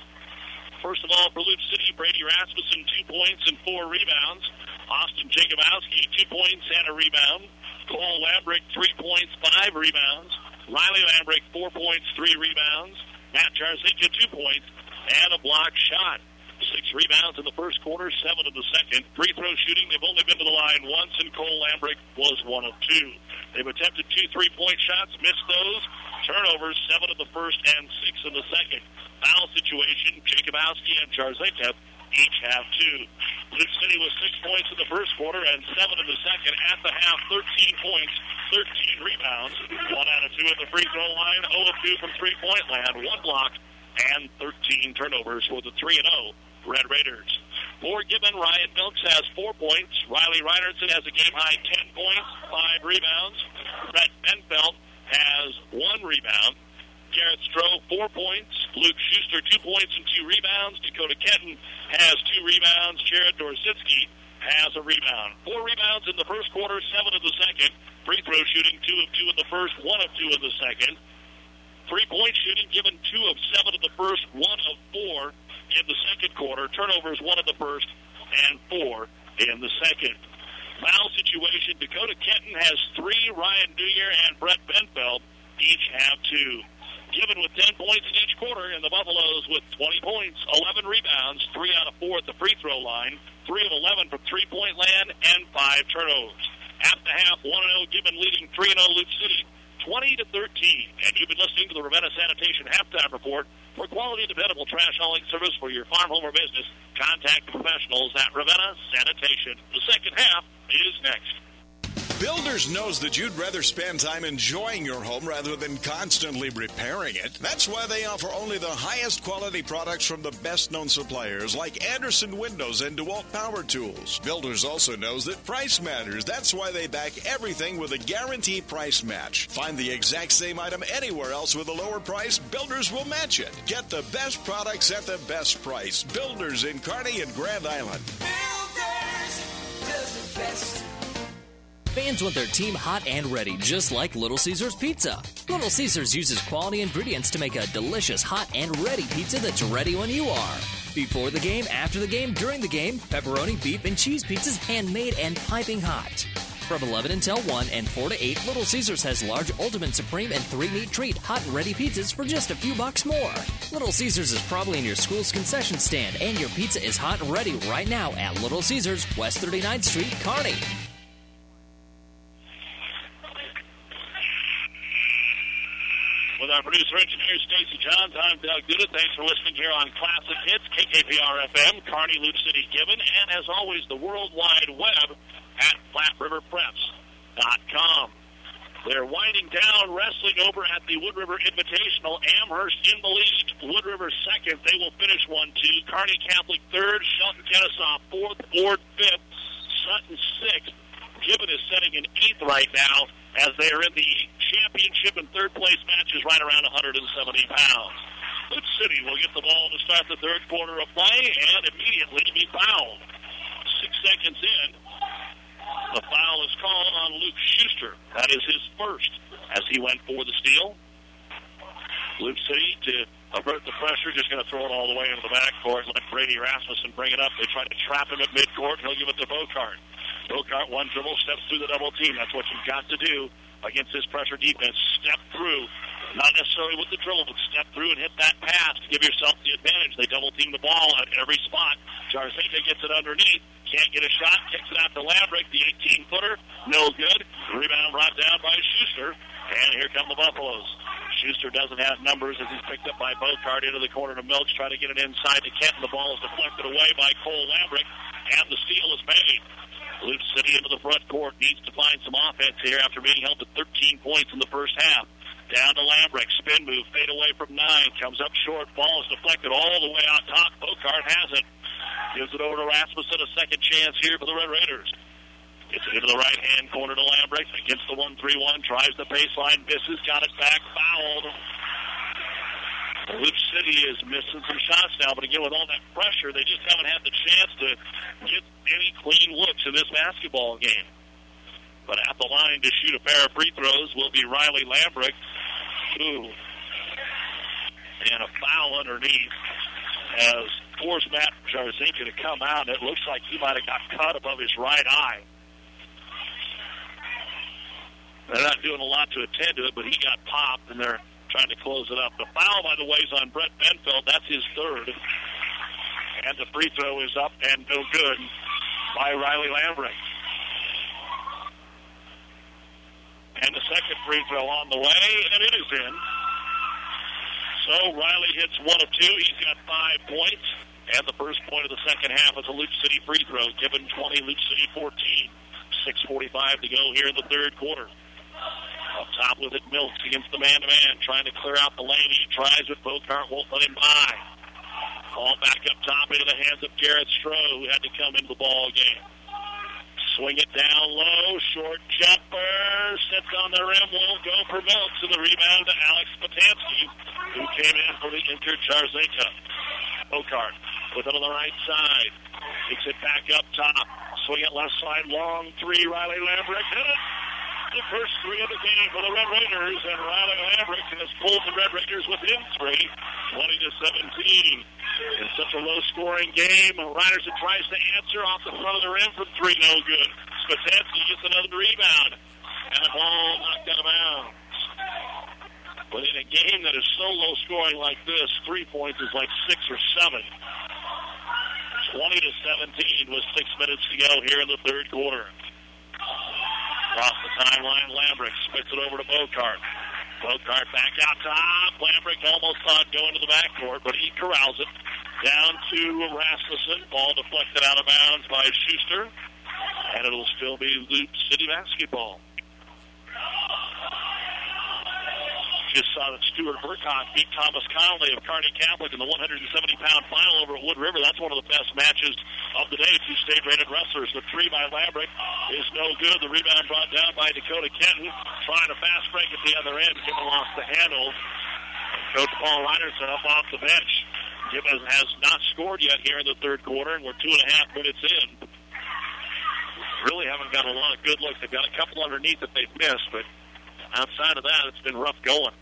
Speaker 2: First of all, for Loop City, Brady Rasmussen, two points and four rebounds. Austin Jacobowski, two points and a rebound. Cole Lambrick, three points, five rebounds. Riley Lambrick, four points, three rebounds. Matt Jarzynka, two points and a block shot. Six rebounds in the first quarter, seven in the second. Free throw shooting, they've only been to the line once, and Cole Lambrick was one of two. They've attempted two three-point shots, missed those. Turnovers, seven in the first and six in the second. Foul situation, Jacobowski and Jarzynka each have two. Luke City was six points in the first quarter and seven in the second. At the half, thirteen points, thirteen rebounds. One out of two at the free throw line, zero of two from three-point land, one block, and thirteen turnovers for the three and oh Red Raiders. For Gibbon, Ryan Milks has four points. Riley Reinertson has a game-high ten points, five rebounds. Brett Benfeld has one rebound. Garrett Stroh, four points. Luke Schuster, two points and two rebounds. Dakota Kenton has two rebounds. Jared Dorsitsky has a rebound. Four rebounds in the first quarter, seven in the second. Free throw shooting, two of two in the first, one of two in the second. Three-point shooting, given two of seven in the first, one of four in the second quarter. Turnovers, one in the first and four in the second. Foul situation, Dakota Kenton has three. Ryan Newyear and Brett Benfeld each have two. Given with ten points in each quarter, and the Buffaloes with twenty points, eleven rebounds, three out of four at the free throw line, three of eleven from three-point land, and five turnovers. At the half, one and oh Gibbon leading three and oh Loop City, twenty to thirteen. And you've been listening to the Ravenna Sanitation Halftime Report. For quality, dependable trash hauling service for your farm, home, or business, contact the professionals at Ravenna Sanitation. The second half is next.
Speaker 16: Builders knows that you'd rather spend time enjoying your home rather than constantly repairing it. That's why they offer only the highest quality products from the best-known suppliers like Anderson Windows and DeWalt Power Tools. Builders also knows that price matters. That's why they back everything with a guaranteed price match. Find the exact same item anywhere else with a lower price, Builders will match it. Get the best products at the best price. Builders in Kearney and Grand Island.
Speaker 4: Builders does it best.
Speaker 6: Fans want their team hot and ready, just like Little Caesars Pizza. Little Caesars uses quality ingredients to make a delicious hot and ready pizza that's ready when you are. Before the game, after the game, during the game, pepperoni, beef, and cheese pizzas handmade and piping hot. From eleven until one and four to eight, Little Caesars has large Ultimate Supreme and three meat treat hot and ready pizzas for just a few bucks more. Little Caesars is probably in your school's concession stand, and your pizza is hot and ready right now at Little Caesars, West thirty-ninth Street, Kearney.
Speaker 2: With our producer engineer, Stacy Johns, I'm Doug Duda. Thanks for listening here on Classic Hits, K K P R F M, Kearney, Loop City, Gibbon, and as always, the World Wide Web at Flat River Preps dot com. They're winding down wrestling over at the Wood River Invitational. Amherst in the lead, Wood River second. They will finish one two. Kearney Catholic third, Shelton Kennesaw fourth, Ward fifth, Sutton sixth. Gibbon is setting an eighth right now as they are in the championship and third place matches right around one hundred seventy pounds. Loop City will get the ball to start the third quarter of play and immediately be fouled. Six seconds in, the foul is called on Luke Schuster. That is his first as he went for the steal. Loop City, to avert the pressure, just going to throw it all the way into the backcourt. Let Brady Rasmussen bring it up. They try to trap him at midcourt, and he'll give it to Bocart. Bocart, one dribble, steps through the double team. That's what you've got to do against this pressure defense. Step through, not necessarily with the dribble, but step through and hit that pass to give yourself the advantage. They double team the ball at every spot. Jarzynka gets it underneath, can't get a shot, kicks it out to Lambrick, the eighteen-footer, no good. Rebound brought down by Schuster, and here come the Buffaloes. Schuster doesn't have numbers as he's picked up by Bocart into the corner to Milks, trying to get it inside to Kenton. The ball is deflected away by Cole Lambrick, and the steal is made. Loop City into the front court, needs to find some offense here after being held to thirteen points in the first half. Down to Lambrick, spin move, fade away from nine, comes up short, ball is deflected all the way out top. Bocart has it. Gives it over to Rasmussen, a second chance here for the Red Raiders. Gets it into the right-hand corner to Lambrick, against the one three one, tries the baseline, misses, got it back, fouled. Loop City is missing some shots now, but again, with all that pressure, they just haven't had the chance to get any clean looks in this basketball game. But at the line to shoot a pair of free throws will be Riley Lambrick. Ooh. And a foul underneath as forced Matt Jarzynka to come out, and it looks like he might have got cut above his right eye. They're not doing a lot to attend to it, but he got popped, and they're trying to close it up. The foul, by the way, is on Brett Benfeld. That's his third. And the free throw is up and no good by Riley Lambrick. And the second free throw on the way, and it is in. So Riley hits one of two. He's got five points. And the first point of the second half is a Loop City free throw. Gibbon twenty, Loop City fourteen. six forty-five to go here in the third quarter. Up top with it, Milks against the man-to-man, trying to clear out the lane. He tries with Bocart, won't let him by. Ball back up top into the hands of Garrett Stroh, who had to come into the ball game. Swing it down low, short jumper, sits on the rim, won't go for Milks, and the rebound to Alex Patansky, who came in for the injured Jarzynka. Bocart with it on the right side, takes it back up top, swing it left side, long three, Riley Lambrick hit it. The first three of the game for the Red Raiders, and Riley Lambrick has pulled the Red Raiders within three, twenty to seventeen. In such a low-scoring game, Ryderson tries to answer off the front of the rim from three, no good. Spatansky gets another rebound, and the ball knocked out of bounds. But in a game that is so low-scoring like this, three points is like six or seven. twenty to seventeen with six minutes to go here in the third quarter. Across the timeline, Lambrick spits it over to Bocart. Bocart back out top. Lambrick almost thought going to the backcourt, but he corrals it. Down to Rasmussen. Ball deflected out of bounds by Schuster. And it'll still be Loop City basketball. Just saw that Stuart Burkott beat Thomas Connolly of Kearney Catholic in the one hundred seventy pound final over at Wood River. That's one of the best matches of the day. Two state-rated wrestlers. The three by Lambrick is no good. The rebound brought down by Dakota Kenton. Trying to fast break at the other end. Gibbon lost the handle. Coach Paul Reinertson up off the bench. Gibbon has not scored yet here in the third quarter, and we're two and a half minutes in. Really haven't got a lot of good looks. They've got a couple underneath that they've missed, but outside of that, it's been rough going.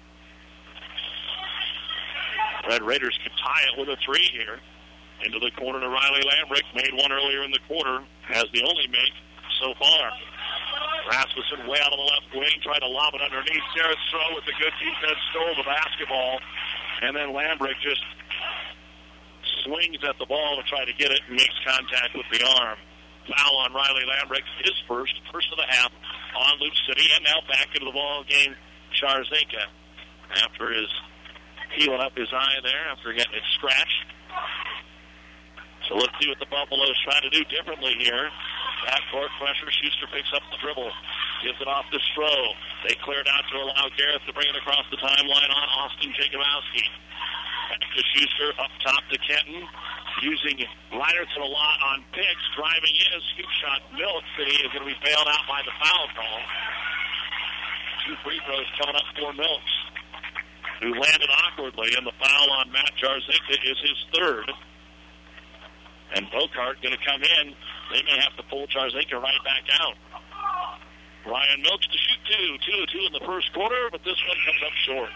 Speaker 2: Red Raiders could tie it with a three here. Into the corner to Riley Lambrick. Made one earlier in the quarter. Has the only make so far. Rasmussen way out of the left wing. Tried to lob it underneath. Sarah's throw with the good defense. Stole the basketball. And then Lambrick just swings at the ball to try to get it and makes contact with the arm. Foul on Riley Lambrick. His first. First of the half on Loop City. And now back into the ball game. Charzenka. After his healing up his eye there after getting it scratched. So let's see what the Buffaloes try to do differently here. Backcourt pressure. Schuster picks up the dribble. Gives it off to Stroh. They cleared out to allow Gareth to bring it across the timeline on Austin Jacobowski. Back to Schuster. Up top to Kenton. Using Reinertson a lot on picks. Driving in. Scoop shot. Milk City is going to be bailed out by the foul call. Two free throws coming up for Milks, who landed awkwardly, and the foul on Matt Jarzinka is his third. And Bocart going to come in. They may have to pull Jarzinka right back out. Ryan Milks to shoot two. Two two in the first quarter, but this one comes up short.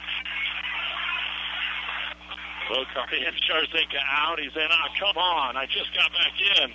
Speaker 2: Bocart and Jarzinka out. He's in. Ah, come on. I just got back in.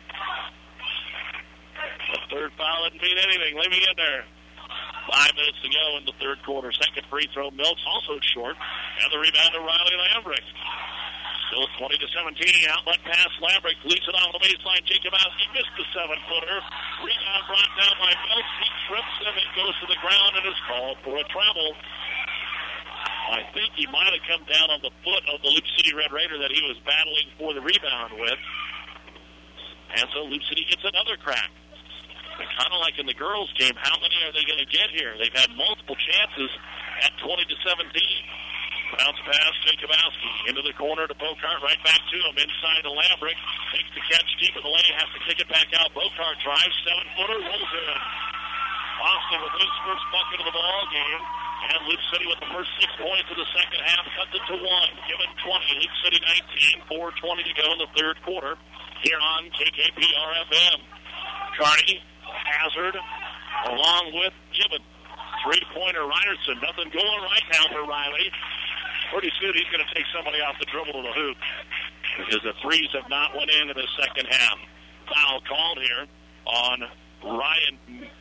Speaker 2: The third foul didn't mean anything. Leave me in there. Five minutes to go in the third quarter. Second free throw. Milks also short. And the rebound to Riley Lambrick. Still twenty to seventeen. Outlet pass. Lambrick leads it on the baseline. Jacobowski missed the seven-footer. Rebound brought down by Milks. He trips and it goes to the ground and is called for a travel. I think he might have come down on the foot of the Loop City Red Raider that he was battling for the rebound with. And so Loop City gets another crack. Kind of like in the girls' game, how many are they going to get here? They've had multiple chances at twenty to seventeen. Bounce pass, Jacobowski into the corner to Bocart, right back to him, inside to Lambrick. Takes the catch deep in the lane, has to kick it back out. Bocart drives, seven-footer, rolls in. Austin with his first bucket of the ball game. And Loop City with the first six points of the second half, cuts it to one. Given twenty, Loop City nineteen, four twenty to go in the third quarter. Here on K K P R F M. Kearney, Hazard, along with Gibbon. Three-pointer Reinertson. Nothing going right now for Riley. Pretty soon he's going to take somebody off the dribble to the hoop, because the threes have not went in in the second half. Foul called here on Ryan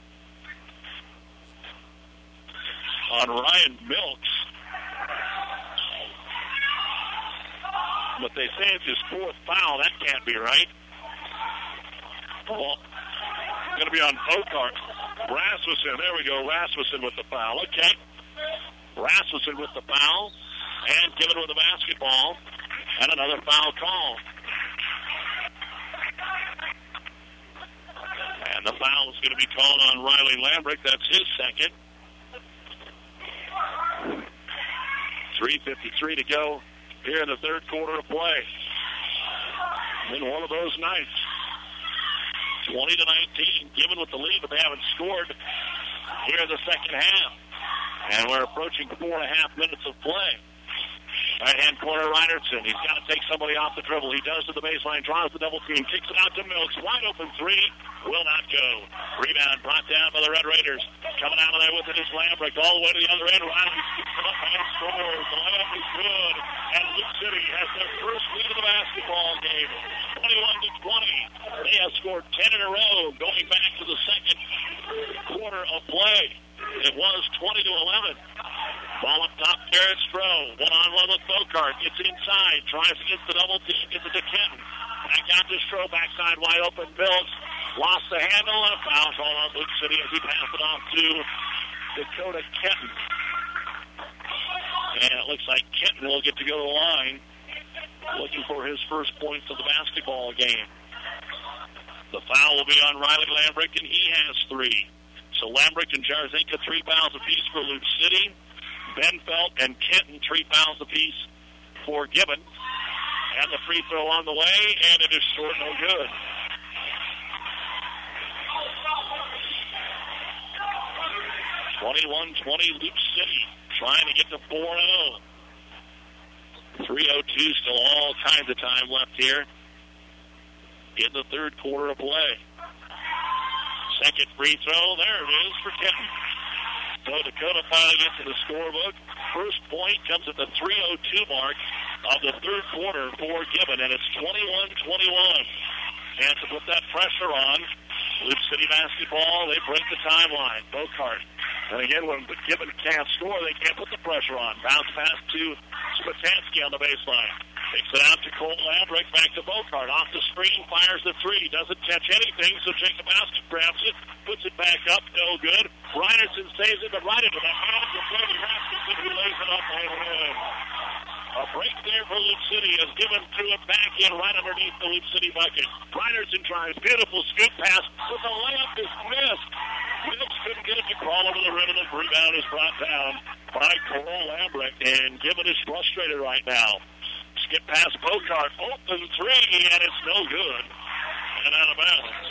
Speaker 2: on Ryan Milks. But they say it's his fourth foul. That can't be right. Well, going to be on Bocart. Rasmussen, there we go. Rasmussen with the foul. Okay. Rasmussen with the foul. And Gibbon with the basketball. And another foul call. And the foul is going to be called on Riley Lambrick. That's his second. three fifty-three to go here in the third quarter of play. In one of those nights. twenty to nineteen, Gibbon with the lead, but they haven't scored here in the second half. And we're approaching four and a half minutes of play. Right-hand corner, Reinertson. He's got to take somebody off the dribble. He does to the baseline, draws the double team, kicks it out to Milks. Wide open three, will not go. Rebound brought down by the Red Raiders. Coming out of there with it is Lambrick. All the way to the other end. Riley scoops it up and scores. The layup is good. And Loop City has their first lead of the basketball game. twenty-one to twenty. They have scored ten in a row going back to the second quarter of play. It was twenty to eleven. Ball up top, Garrett Stroh. One-on-one with Bocart. Gets inside. Tries against the double team. Gets it to Kenton. Back out to Stroh. Backside wide open. Bills. Lost the handle. And a foul call on Loop City as he passed it off to Dakota Kenton. And it looks like Kenton will get to go to the line, looking for his first points of the basketball game. The foul will be on Riley Lambrick, and he has three. So Lambrick and Jarzinka, three fouls apiece for Loop City. Benfeld and Kenton, three fouls apiece for Gibbon. And the free throw on the way, and it is short, no good. twenty-one twenty Loop City, trying to get to four oh. three oh two, still all kinds of time left here in the third quarter of play. Second free throw, there it is for Kenton. So Dakota finally gets to the scorebook. First point comes at the three oh two mark of the third quarter for Gibbon, and it's twenty-one twenty-one. And to put that pressure on, Loop City basketball, they break the timeline. Bocart. And again, when Gibbon can't score, they can't put the pressure on. Bounce pass to Spatansky on the baseline. Takes it out to Cole Lambrick, back to Bocart. Off the screen, fires the three. Doesn't catch anything, so Jacob Askin grabs it, puts it back up, no good. Reinertson saves it, but right into the hands of Brady Rasmussen, who lays it up and in. A break there for Loop City as Gibbon threw it back in right underneath the Loop City bucket. Reinertson tries, beautiful scoop pass, but the layup is missed. Wilkes couldn't get it to crawl over the rim, and the rebound is brought down by Cole Lambrick, and Gibbon is frustrated right now. Skip past Bocart, open three, and it's no good. And out of bounds.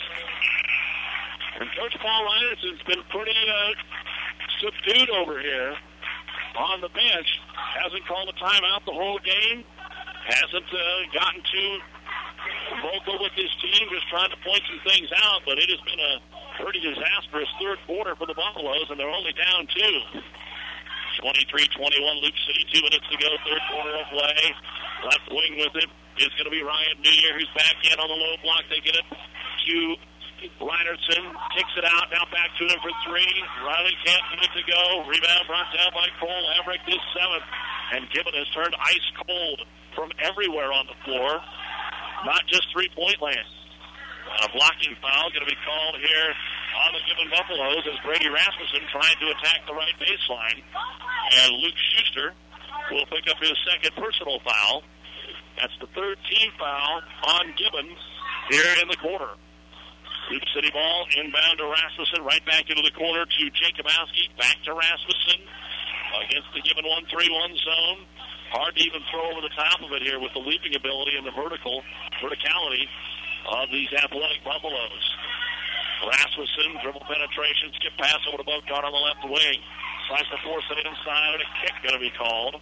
Speaker 2: And Coach Paul Reinertson's been pretty uh, subdued over here on the bench. Hasn't called a timeout the whole game. Hasn't uh, gotten too vocal with his team, just trying to point some things out, but it has been a pretty disastrous third quarter for the Buffaloes, and they're only down two. twenty-three twenty-one, Loop City, two minutes to go, third quarter of play. Left wing with it is going to be Ryan Newyear, who's back in on the low block. They get it to Reinertson, kicks it out, now back to him for three. Riley can't get it to go. Rebound brought down by Cole Lambrick, this seventh. And Gibbon has turned ice cold from everywhere on the floor, not just three-point land. A blocking foul going to be called here on the Gibbon Buffaloes as Brady Rasmussen trying to attack the right baseline. And Luke Schuster will pick up his second personal foul. That's the third team foul on Gibbon here in the quarter. Loop City ball inbound to Rasmussen, right back into the corner to Jacobowski, back to Rasmussen against the Gibbon one three one zone. Hard to even throw over the top of it here with the leaping ability and the vertical verticality of these athletic Buffaloes. Rasmussen, dribble penetration, skip pass over to Bocart on the left wing. Tries to force it inside, and a kick going to be called.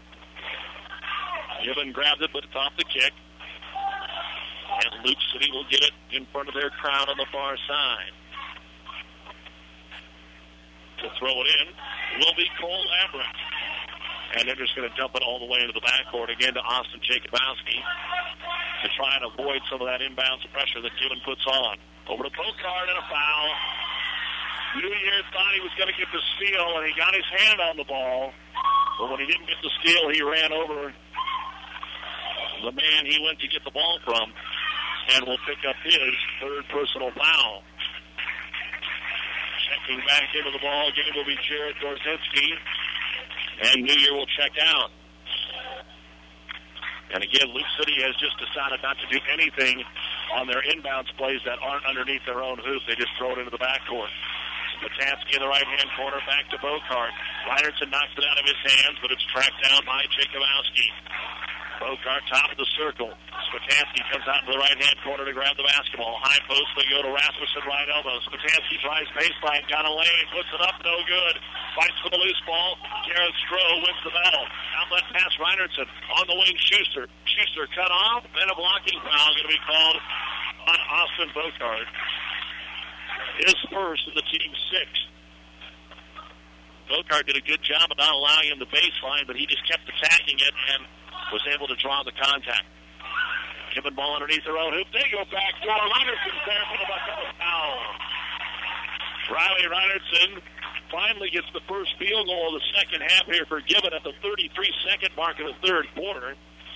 Speaker 2: Gibbon grabs it, but it's off the kick. And Loop City will get it in front of their crowd on the far side. To throw it in will be Cole Lambrick. And they're just going to dump it all the way into the backcourt again to Austin Jacobowski to try and avoid some of that inbounds pressure that Gibbon puts on. Over to Bocart and a foul. Newyear thought he was going to get the steal, and he got his hand on the ball. But when he didn't get the steal, he ran over the man he went to get the ball from and will pick up his third personal foul. Checking back into the ball game will be Jared Gorzinski, and Newyear will check out. And again, Loop City has just decided not to do anything on their inbounds plays that aren't underneath their own hoop. They just throw it into the backcourt. Spatansky in the right-hand corner, back to Bocart. Reinertson knocks it out of his hands, but it's tracked down by Jacobowski. Bocart, top of the circle. Spatansky comes out to the right-hand corner to grab the basketball. High post, they go to Rasmussen, right elbow. Spatansky tries baseline, got a lane, puts it up, no good. Fights for the loose ball. Garrett Stroh wins the battle. Outlet pass, Reinertson. On the wing, Schuster. Schuster cut off, and a blocking foul going to be called on Austin Bocart. His first in the team's sixth. Bocart did a good job of not allowing him the baseline, but he just kept attacking it and was able to draw the contact. Gibbon ball underneath their own hoop. They go back door. Reinertson's there for the bucket foul. Riley Reinertson finally gets the first field goal of the second half here for Gibbon at the thirty-three second mark of the third quarter.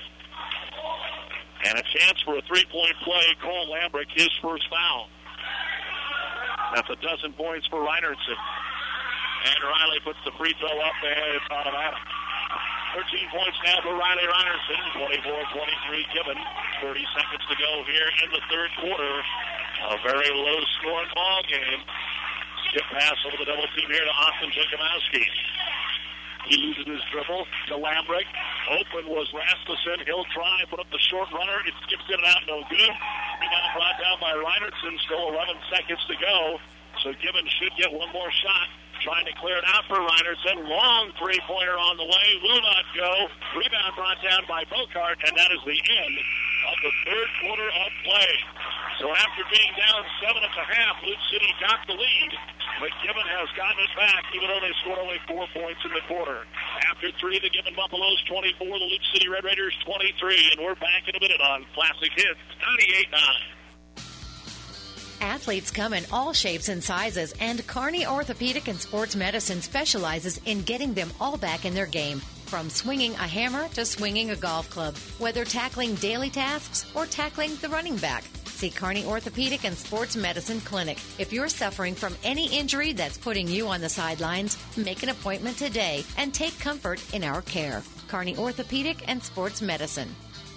Speaker 2: And a chance for a three-point play. Cole Lambrick, his first foul. That's a dozen points for Reinertson. And Riley puts the free throw up there. It's automatic. thirteen points now for Riley Reinertson. twenty-four twenty-three Gibbon. thirty seconds to go here in the third quarter. A very low-scoring ball game. Skip pass over the double team here to Austin Jankowski. He loses his dribble to Lambrick. Open was Rasmussen. He'll try, put up the short runner. It skips in and out, no good. Rebound brought down by Reinertsen. Still eleven seconds to go. So Gibbons should get one more shot. Trying to clear it out for Reinertsen. Long three-pointer on the way. Will not go. Rebound brought down by Bocart, and that is the end of the third quarter of play. So after being down seven at the half, Luke City got the lead. But Gibbon has gotten it back, even though they scored only four points in the quarter. After three, the Gibbon Buffaloes twenty-four, the Luke City Red Raiders twenty-three. And we're back in a minute on Classic Hits ninety-eight nine.
Speaker 17: Athletes come in all shapes and sizes, and Kearney Orthopedic and Sports Medicine specializes in getting them all back in their game. From swinging a hammer to swinging a golf club, whether tackling daily tasks or tackling the running back. See Kearney Orthopedic and Sports Medicine Clinic. If you're suffering from any injury that's putting you on the sidelines, make an appointment today and take comfort in our care. Kearney Orthopedic and Sports Medicine.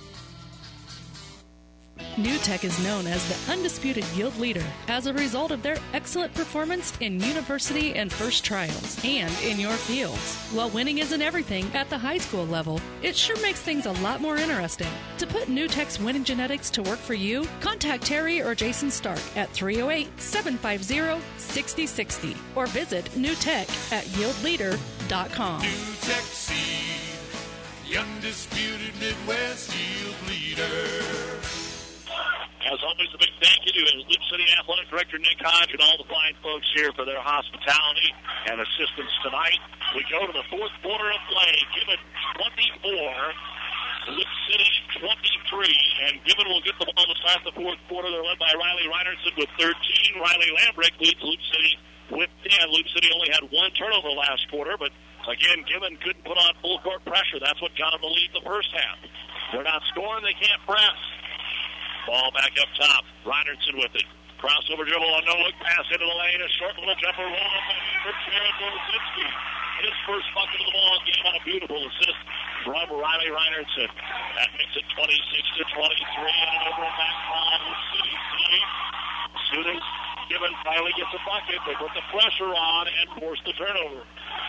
Speaker 3: NewTek is known as the undisputed yield leader as a result of their excellent performance in university and first trials and in your fields. While winning isn't everything at the high school level, it sure makes things a lot more interesting. To put NewTek's winning genetics to work for you, contact Terry or Jason Stark at three oh eight, seven five zero, six oh six oh or visit NewTek at yield leader dot com.
Speaker 4: NewTek Seed, the undisputed Midwest yield leader.
Speaker 2: As always, a big thank you to Luke City Athletic Director Nick Hodge and all the fine folks here for their hospitality and assistance tonight. We go to the fourth quarter of play. Gibbon twenty-four, Luke City twenty-three, and Gibbon will get the ball to start the fourth quarter. They're led by Riley Reinertsen with thirteen. Riley Lambrick leads Luke City with ten. Luke City only had one turnover last quarter, but again, Gibbon couldn't put on full court pressure. That's what got them the lead the first half. They're not scoring. They can't press. Ball back up top. Reinertsen with it. Crossover dribble on no look pass into the lane. A short little jumper roll up for Jared Dorzinski. His first bucket of the ball game on a beautiful assist from Riley Reinertsen. That makes it twenty-six to twenty-three and an over and back on City. City. Soon as Gibbon finally gets a bucket, they put the pressure on and force the turnover.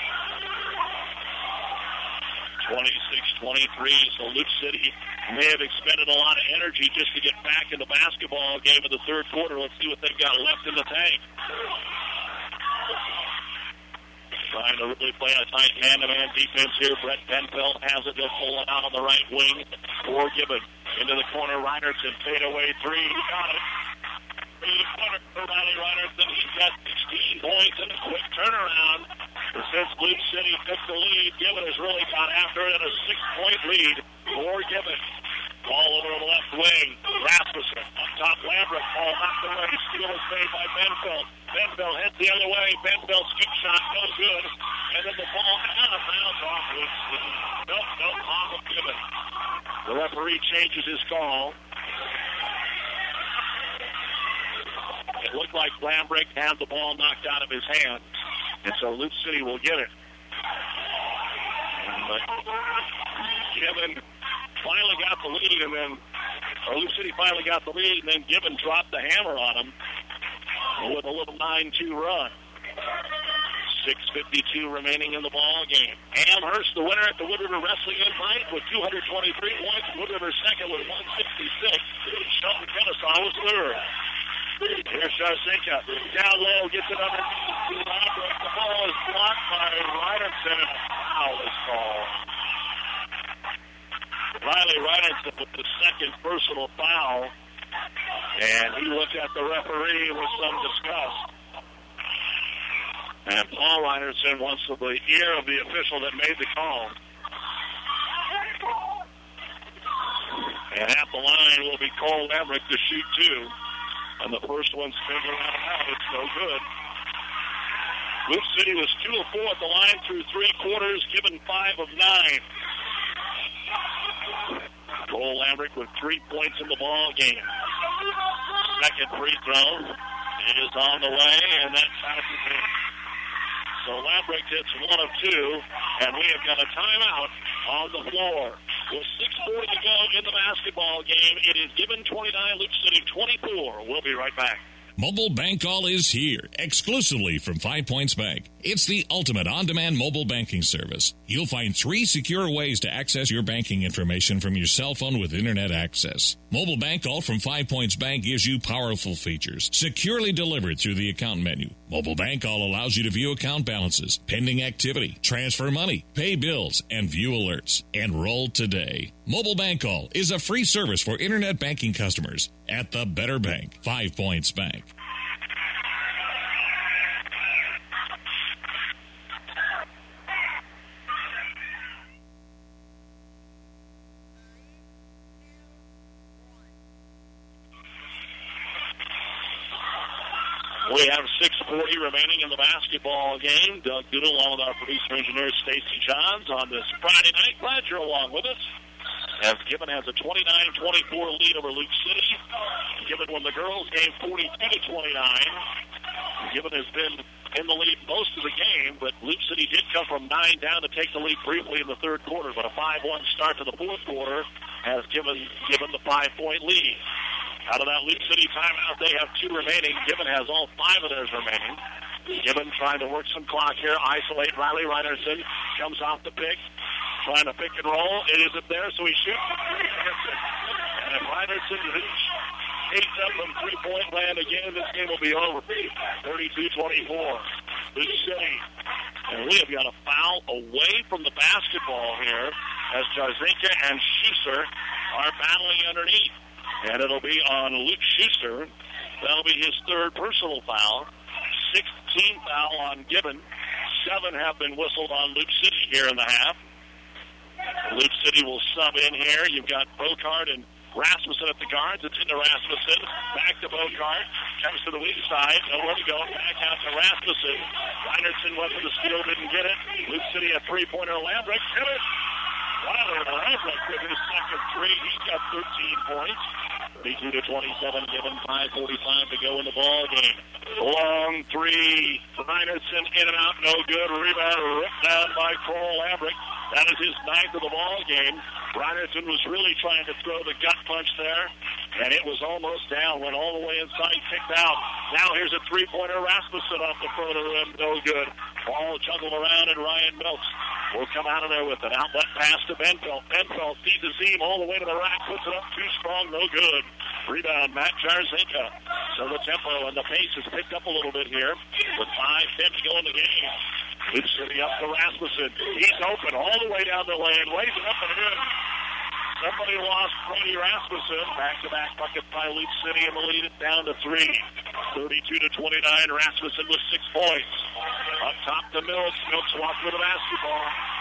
Speaker 2: twenty-six twenty-three, so Luke City may have expended a lot of energy just to get back in the basketball game of the third quarter. Let's see what they've got left in the tank. Trying to really play a tight man-to-man defense here. Brett Penfeld has it. They'll pull it out on the right wing for Gibbon. Into the corner, Reinertsen, fadeaway three. He got it. Through the corner for Riley Reinertsen. He's got sixteen points and a quick turnaround. Since Luke City took the lead, Gibbon has really got after it in a six-point lead for Gibbon. Ball over to the left wing. Rasmussen up top. Lambrick. Ball knocked away. Steal is made by Benfeld. Benfeld heads the other way. Benfeld's skip shot no good. And then the ball out of bounds off Luke City. Nope, nope, off of Gibbon. The referee changes his call. It looked like Lambrick had the ball knocked out of his hand. And so Luke City will get it. But Gibbon finally got the lead, and then or Luke City finally got the lead, and then Gibbon dropped the hammer on him with a little nine two run. six fifty-two remaining in the ball game. Amherst, the winner at the Wood River Wrestling Invite with two hundred twenty-three points. Wood River second with one sixty-six. Shelton Kennesaw was third. Here's Jarzinka. Down low, gets it underneath. The ball is blocked by Reinertsen, and a foul is called. Riley Reinertsen with the second personal foul. And he looked at the referee with some disgust. And Paul Reinertsen wants to the ear of the official that made the call. And at the line will be Cole Emmerich to shoot two. And the first one's figuring out how it's no good. Luke City was two of four at the line through three quarters, given five of nine. Cole Emmerich with three points in the ball game. Second free throw is on the way, and that passes in. So Lambrick hits one of two, and we have got a timeout on the floor. With six forty to go in the basketball game, it is Gibbon twenty-nine, Luke City twenty-four. We'll be right back.
Speaker 18: Mobile Bank All is here, exclusively from Five Points Bank. It's the ultimate on-demand mobile banking service. You'll find three secure ways to access your banking information from your cell phone with internet access. Mobile Bank All from Five Points Bank gives you powerful features, securely delivered through the account menu. Mobile Bank All allows you to view account balances, pending activity, transfer money, pay bills, and view alerts. Enroll today. Mobile Bank All is a free service for internet banking customers at the Better Bank, Five Points Bank.
Speaker 2: We have six forty remaining in the basketball game. Doug Doodle along with our producer engineer Stacy Johns on this Friday night. Glad you're along with us. As Gibbon has a twenty-nine twenty-four lead over Luke City. Gibbon won the girls' game forty-two to twenty-nine. Gibbon has been in the lead most of the game, but Luke City did come from nine down to take the lead briefly in the third quarter. But a five one start to the fourth quarter has given Gibbon the five-point lead. Out of that Luke City timeout, they have two remaining. Gibbon has all five of theirs remaining. Gibbon trying to work some clock here. Isolate Riley Reinerson. Comes off the pick. Trying to pick and roll. It isn't there, so he shoots. And if Reinerson takes up from three-point land again, this game will be over. thirty-two twenty-four. Luke City. And we have got a foul away from the basketball here as Jarzinka and Schuster are battling underneath. And it'll be on Luke Schuster. That'll be his third personal foul. sixteen foul on Gibbon. Seven have been whistled on Luke City here in the half. Luke City will sub in here. You've got Bocard and Rasmussen at the guards. It's into Rasmussen. Back to Bocard. Comes to the weak side. Nowhere to go. Back out to Rasmussen. Reinerson went for the steal. Didn't get it. Luke City a three-pointer. Lambrick hit it. Wow, Lambrick with his second three. He's got thirteen points. thirty-two to twenty-seven, given five forty-five to go in the ball game. Long three. Reinerson in and out, no good. Rebound ripped down by Coral Lambrick. That is his ninth of the ball game. Reinerson was really trying to throw the gut punch there, and it was almost down. Went all the way inside, kicked out. Now here's a three-pointer. Rasmussen off the front of the rim, no good. Ball juggled around, and Ryan Milks will come out of there with an outlet pass to Benfeld. Benfeld sees the seam all the way to the rack, puts it up too strong, no good. Rebound, Matt Jarzinka. So the tempo and the pace has picked up a little bit here with five ten to go in the game. Luke City up to Rasmussen. He's open all the way down the lane, lays it up and in. Somebody lost Brody Rasmussen. Back-to-back buckets by Luke City, and the lead is down to three. thirty-two to twenty-nine. Rasmussen with six points. Up top to Mills. Mills walks with the basketball.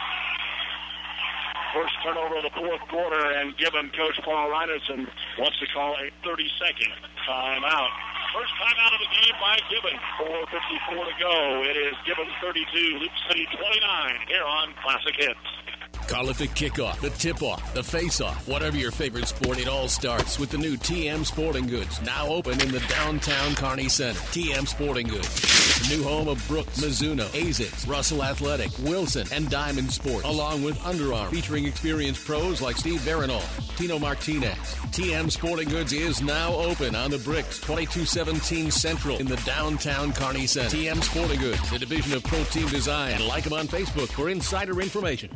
Speaker 2: First turnover of the fourth quarter, and Gibbon coach Paul Reinerson wants to call a thirty-second timeout. First timeout of the game by Gibbon. four fifty-four to go. It is Gibbon thirty-two, Luke City twenty-nine here on Classic Hits.
Speaker 5: Call it the kickoff, the tip-off, the face-off. Whatever your favorite sport, it all starts with the new T M Sporting Goods, now open in the downtown Kearney Center. T M Sporting Goods, the new home of Brooks, Mizuno, Asics, Russell Athletic, Wilson, and Diamond Sports, along with Under Armour, featuring experienced pros like Steve Veronal, Tino Martinez. T M Sporting Goods is now open on the Bricks, twenty-two seventeen Central in the downtown Kearney Center. T M Sporting Goods, a division of Pro Team Design. Like them on Facebook for insider information.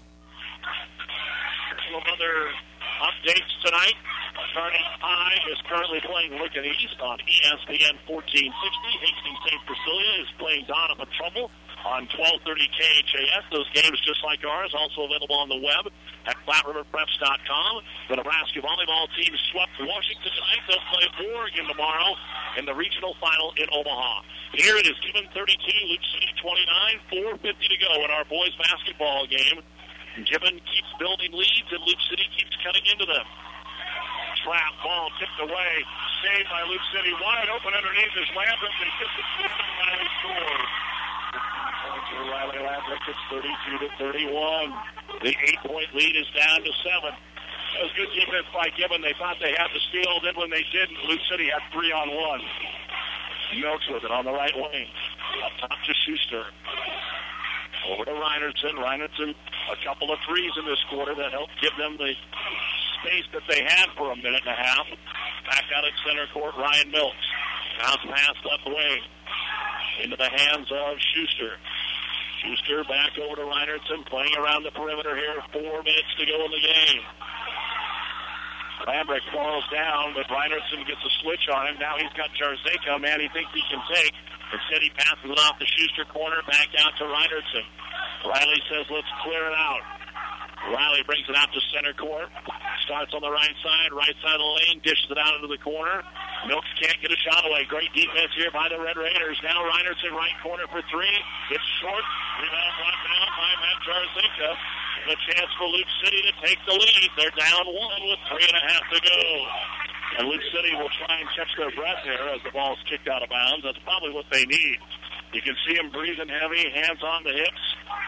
Speaker 2: Other updates tonight. Kearney High is currently playing Lincoln East on E S P N fourteen sixty. Hastings Saint Priscilla is playing Donovan Trumbull on twelve thirty K H A S. Those games, just like ours, also available on the web at flat river preps dot com. The Nebraska volleyball team swept Washington tonight. They'll play Oregon tomorrow in the regional final in Omaha. Here it is Gibbon thirty-two, Luke City twenty-nine, four fifty to go in our boys basketball game. Gibbon keeps building leads, and Luke City keeps cutting into them. Trap ball tipped away, saved by Luke City. Wide open underneath is Lambrick, and gets it to Riley scores. Points for Riley Lambrick. It's thirty-two to thirty-one. The eight-point lead is down to seven. That was good defense by Gibbon. They thought they had the steal. Then when they didn't, Luke City had three on one. Milks with it on the right wing. Up top to Schuster. Over to Reinerson. Reinerson A couple of threes in this quarter that helped give them the space that they had for a minute and a half. Back out at center court, Ryan Milks. Bounce pass left wing into the hands of Schuster. Schuster back over to Reinertsen, playing around the perimeter here. Four minutes to go in the game. Lambrick falls down, but Reinertsen gets a switch on him. Now he's got Jarzeka, man he thinks he can take. Instead, he passes it off the Schuster corner, back out to Reinertsen. Riley says, let's clear it out. Riley brings it out to center court. Starts on the right side, right side of the lane, dishes it out into the corner. Milks can't get a shot away. Great defense here by the Red Raiders. Now Reinertsen, right corner for three. It's short. Rebound brought down by Matt Jarzeka. A chance for Luke City to take the lead. They're down one with three and a half to go. And Luke City will try and catch their breath here as the ball's kicked out of bounds. That's probably what they need. You can see them breathing heavy, hands on the hips.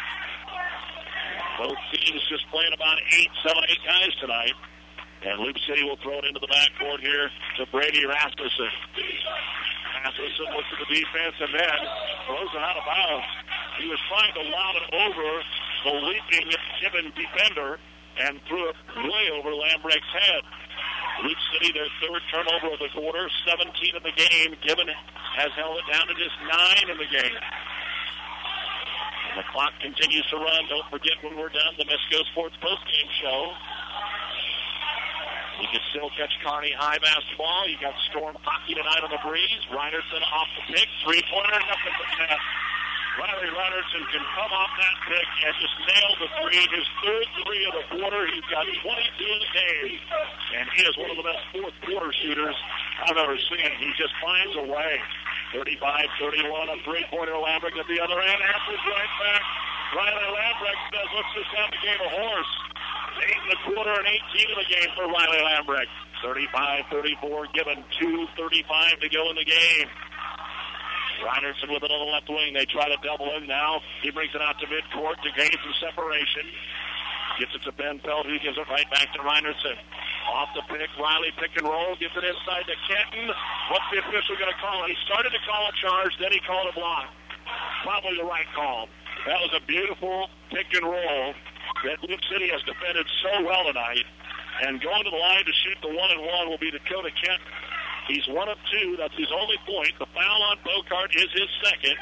Speaker 2: Both teams just playing about eight, seven, eight guys tonight. And Luke City will throw it into the backcourt here to Brady Rasmussen. Rasmussen looks at the defense and then throws it out of bounds. He was trying to lob it over the leaping Gibbon defender and threw it way over Lambrick's head. Luke City, their third turnover of the quarter, seventeen in the game. Gibbon has held it down to just nine in the game. And the clock continues to run. Don't forget when we're done, the Misco Sports postgame show. You can still catch Kearney High basketball. You got Storm hockey tonight on the breeze. Reinertsen off the pick. Three-pointer, nothing but net. Riley Reinertsen can come off that pick and just nail the three. His third three of the quarter. He's got twenty-two in the game. And he is one of the best fourth-quarter shooters I've ever seen. He just finds a way. thirty-five thirty-one, a three-pointer. Lambrick at the other end. Answers right back. Riley Lambrick says, let's just have the game a horse. Eight in the quarter and eighteen in the game for Riley Lambrick. thirty-five thirty-four, given two thirty-five to go in the game. Reinertsen with it on the left wing. They try to double him now. He brings it out to midcourt to gain some separation. Gets it to Ben Feld, who gives it right back to Reinertsen. Off the pick, Riley pick and roll, gives it inside to Kenton. What's the official going to call? He started to call a charge, then he called a block. Probably the right call. That was a beautiful pick and roll that Luke City has defended so well tonight. And going to the line to shoot the one and one will be Dakota Kenton. He's one of two. That's his only point. The foul on Bocart is his second.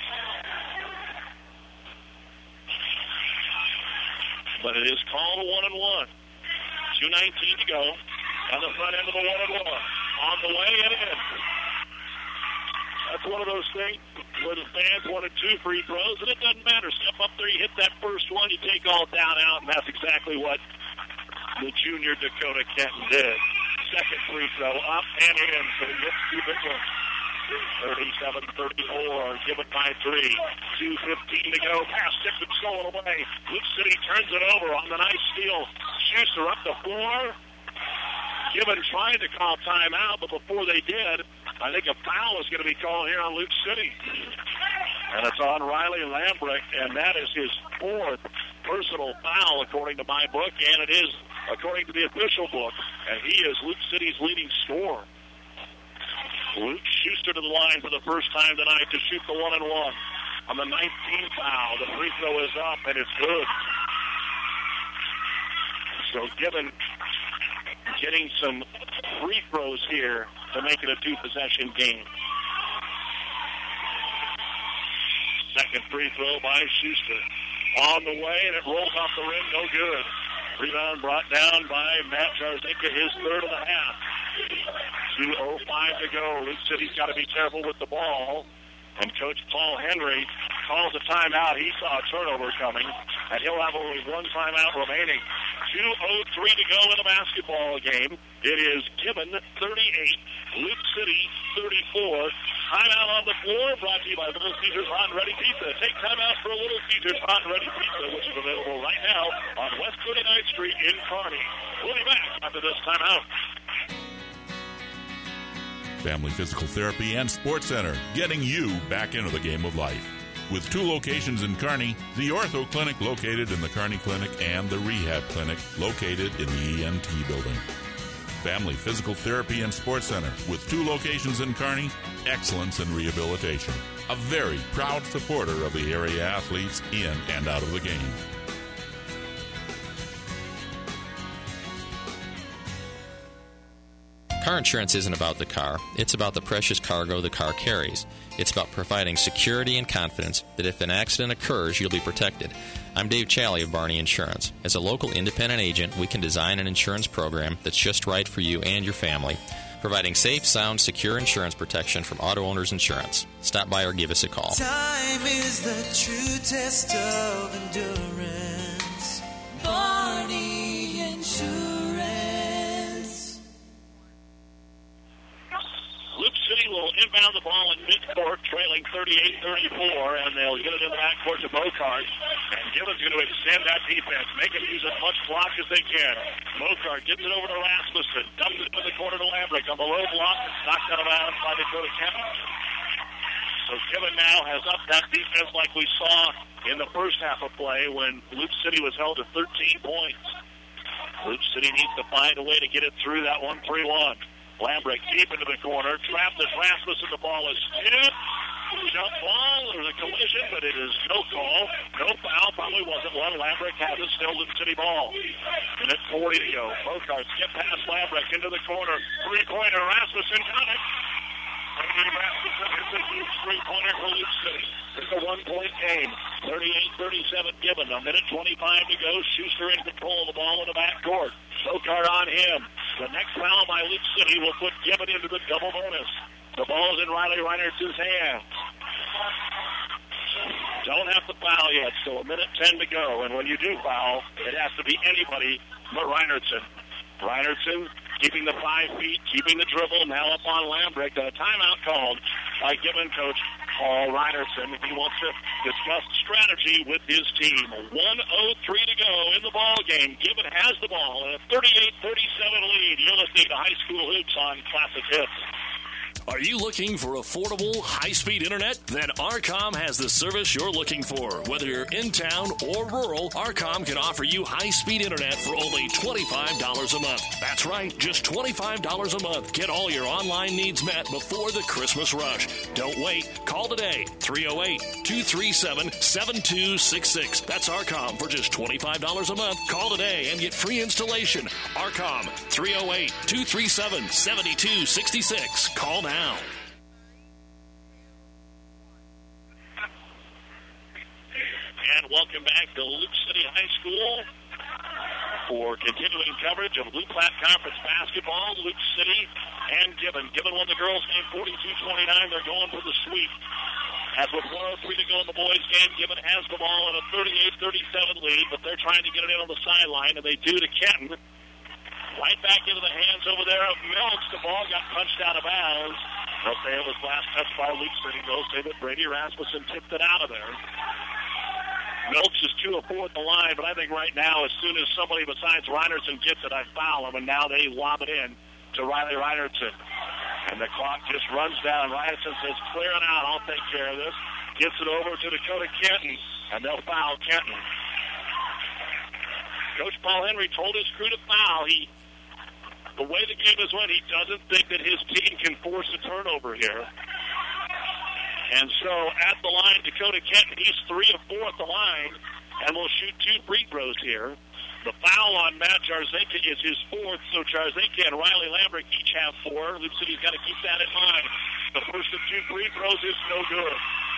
Speaker 2: But it is called a one and one. two nineteen to go. On the front end of the one and one. On the way and in. That's one of those things where the fans wanted two free throws, and it doesn't matter. Step up there, you hit that first one, you take all down out, and that's exactly what the junior Dakota Kenton did. Second free throw up and in, so he gets two big ones. thirty-seven thirty-four, given by three. two fifteen to go. Pass tipped and stolen away. Luke City turns it over on the nice steal. Schuster up the floor. Gibbon trying to call timeout, but before they did, I think a foul is going to be called here on Luke City. And it's on Riley Lambrick, and that is his fourth personal foul according to my book, and it is according to the official book. And he is Luke City's leading scorer. Luke Schuster to the line for the first time tonight to shoot the one and one. On the nineteenth foul, the free throw is up, and it's good. So Gibbon getting some free throws here to make it a two-possession game. Second free throw by Schuster. On the way, and it rolls off the rim, no good. Rebound brought down by Matt Jarzeka, his third of the half. two oh five to go. Luke City's got to be careful with the ball. And Coach Paul Henry calls a timeout. He saw a turnover coming, and he'll have only one timeout remaining. two oh three to go in the basketball game. It is Gibbon thirty-eight, Luke City thirty-four. Timeout on the floor brought to you by Little Caesars Hot and Ready Pizza. Take timeout for Little Caesars Hot and Ready Pizza, which is available right now on West thirty-ninth Street in Kearney. We'll be back after this timeout.
Speaker 19: Family Physical Therapy and Sports Center, getting you back into the game of life. With two locations in Kearney, the Ortho Clinic located in the Kearney Clinic and the Rehab Clinic located in the E N T building. Family Physical Therapy and Sports Center, with two locations in Kearney, excellence in rehabilitation. A very proud supporter of the area athletes in and out of the game.
Speaker 20: Car insurance isn't about the car. It's about the precious cargo the car carries. It's about providing security and confidence that if an accident occurs, you'll be protected. I'm Dave Challey of Barney Insurance. As a local independent agent, we can design an insurance program that's just right for you and your family, providing safe, sound, secure insurance protection from Auto Owners Insurance. Stop by or give us a call.
Speaker 4: Time is the true test of endurance. Barney Insurance.
Speaker 2: Loop City will inbound the ball in midcourt, trailing thirty-eight thirty-four, and they'll get it in the backcourt to Bocart. And Gibbons going to extend that defense, make them use as much block as they can. Bocart gets it over to Rasmussen, dumps it into the corner to Lambrick on the low block. It's knocked out of bounds by Dakota Kemp. So Gibbon now has upped that defense like we saw in the first half of play when Loop City was held to thirteen points. Loop City needs to find a way to get it through that one three one. Lambrick deep into the corner. Trapped as Rasmussen. The ball is tipped. Jump ball. There's a collision, but it is no call. No foul. Probably wasn't one. Lambrick has it. Still Loop City ball. Minute forty to go. Bocart skip past Lambrick into the corner. Three-pointer. Rasmussen got it. Rasmussen hits a huge three-pointer for Loop City. It's a one-point game. thirty-eight thirty-seven Gibbon. A minute twenty-five to go. Schuster in control of the ball in the backcourt. Bocart on him. The next foul by Loop City will put Gibbon into the double bonus. The ball's in Riley Reinertson's hands. Don't have to foul yet, so a minute ten to go. And when you do foul, it has to be anybody but Reinertson. Reinertson keeping the five feet, keeping the dribble, now up on Lambrick. A timeout called by Gibbon coach Paul Reinertson. He wants to discuss strategy with his team. one oh three to go in the ball game. Gibbon has the ball in a thirty-eight thirty-seven lead. You're listening to High School Hoops on Classic Hits.
Speaker 21: Are you looking for affordable, high-speed internet? Then Arcom has the service you're looking for. Whether you're in town or rural, Arcom can offer you high-speed internet for only twenty-five dollars a month. That's right, just twenty-five dollars a month. Get all your online needs met before the Christmas rush. Don't wait. Call today, three oh eight, two three seven, seven two six six. That's Arcom for just twenty-five dollars a month. Call today and get free installation. Arcom, three oh eight, two three seven, seven two six six. Call now. Now.
Speaker 2: And welcome back to Loop City High School for continuing coverage of Blue Platte Conference basketball. Loop City and Gibbon. Gibbon won the girls' game forty-two twenty-nine. They're going for the sweep. As with one oh three to go in the boys' game, Gibbon has the ball in a thirty-eight thirty-seven lead, but they're trying to get it in on the sideline, and they do to Kenton. Right back into the hands over there of Milks. The ball got punched out of bounds. They'll say it was last touched by Loop City. They'll say that Brady Rasmussen tipped it out of there. Milks is two of four at the line, but I think right now, as soon as somebody besides Reinertson gets it, I foul him, and now they lob it in to Riley Reinertson. And the clock just runs down. Reinertson says, clear it out, I'll take care of this. Gets it over to Dakota Kenton, and they'll foul Kenton. Coach Paul Henry told his crew to foul. He The way the game is won, he doesn't think that his team can force a turnover here. And so at the line, Dakota Kenton, he's three of four at the line, and will shoot two free throws here. The foul on Matt Jarzynka is his fourth, so Jarzynka and Riley Lambrick each have four. Loop City's got to keep that in mind. The first of two free throws is no good.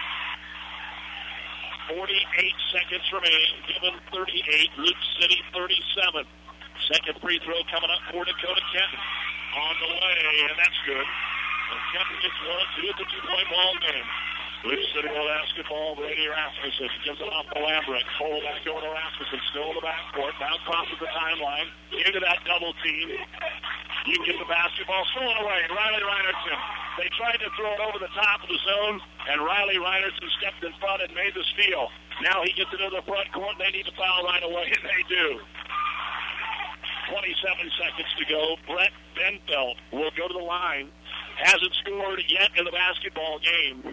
Speaker 2: forty-eight seconds remaining. Given thirty-eight, Loop City thirty-seven. Second free throw coming up for Dakota Kenton. On the way, and that's good. And Kenton gets one, two at the two-point ball game. Loop City will basketball. Brady Rasmussen gives it off to Lambrick. Pull back over to Rasmussen. Still in the backcourt. Now crosses the timeline. Into that double team. You get the basketball thrown away. Riley Reinertson. They tried to throw it over the top of the zone, and Riley Reinertson stepped in front and made the steal. Now he gets it to the front court, and they need to foul right away, and they do. twenty-seven seconds to go. Brett Benfeld will go to the line. Hasn't scored yet in the basketball game.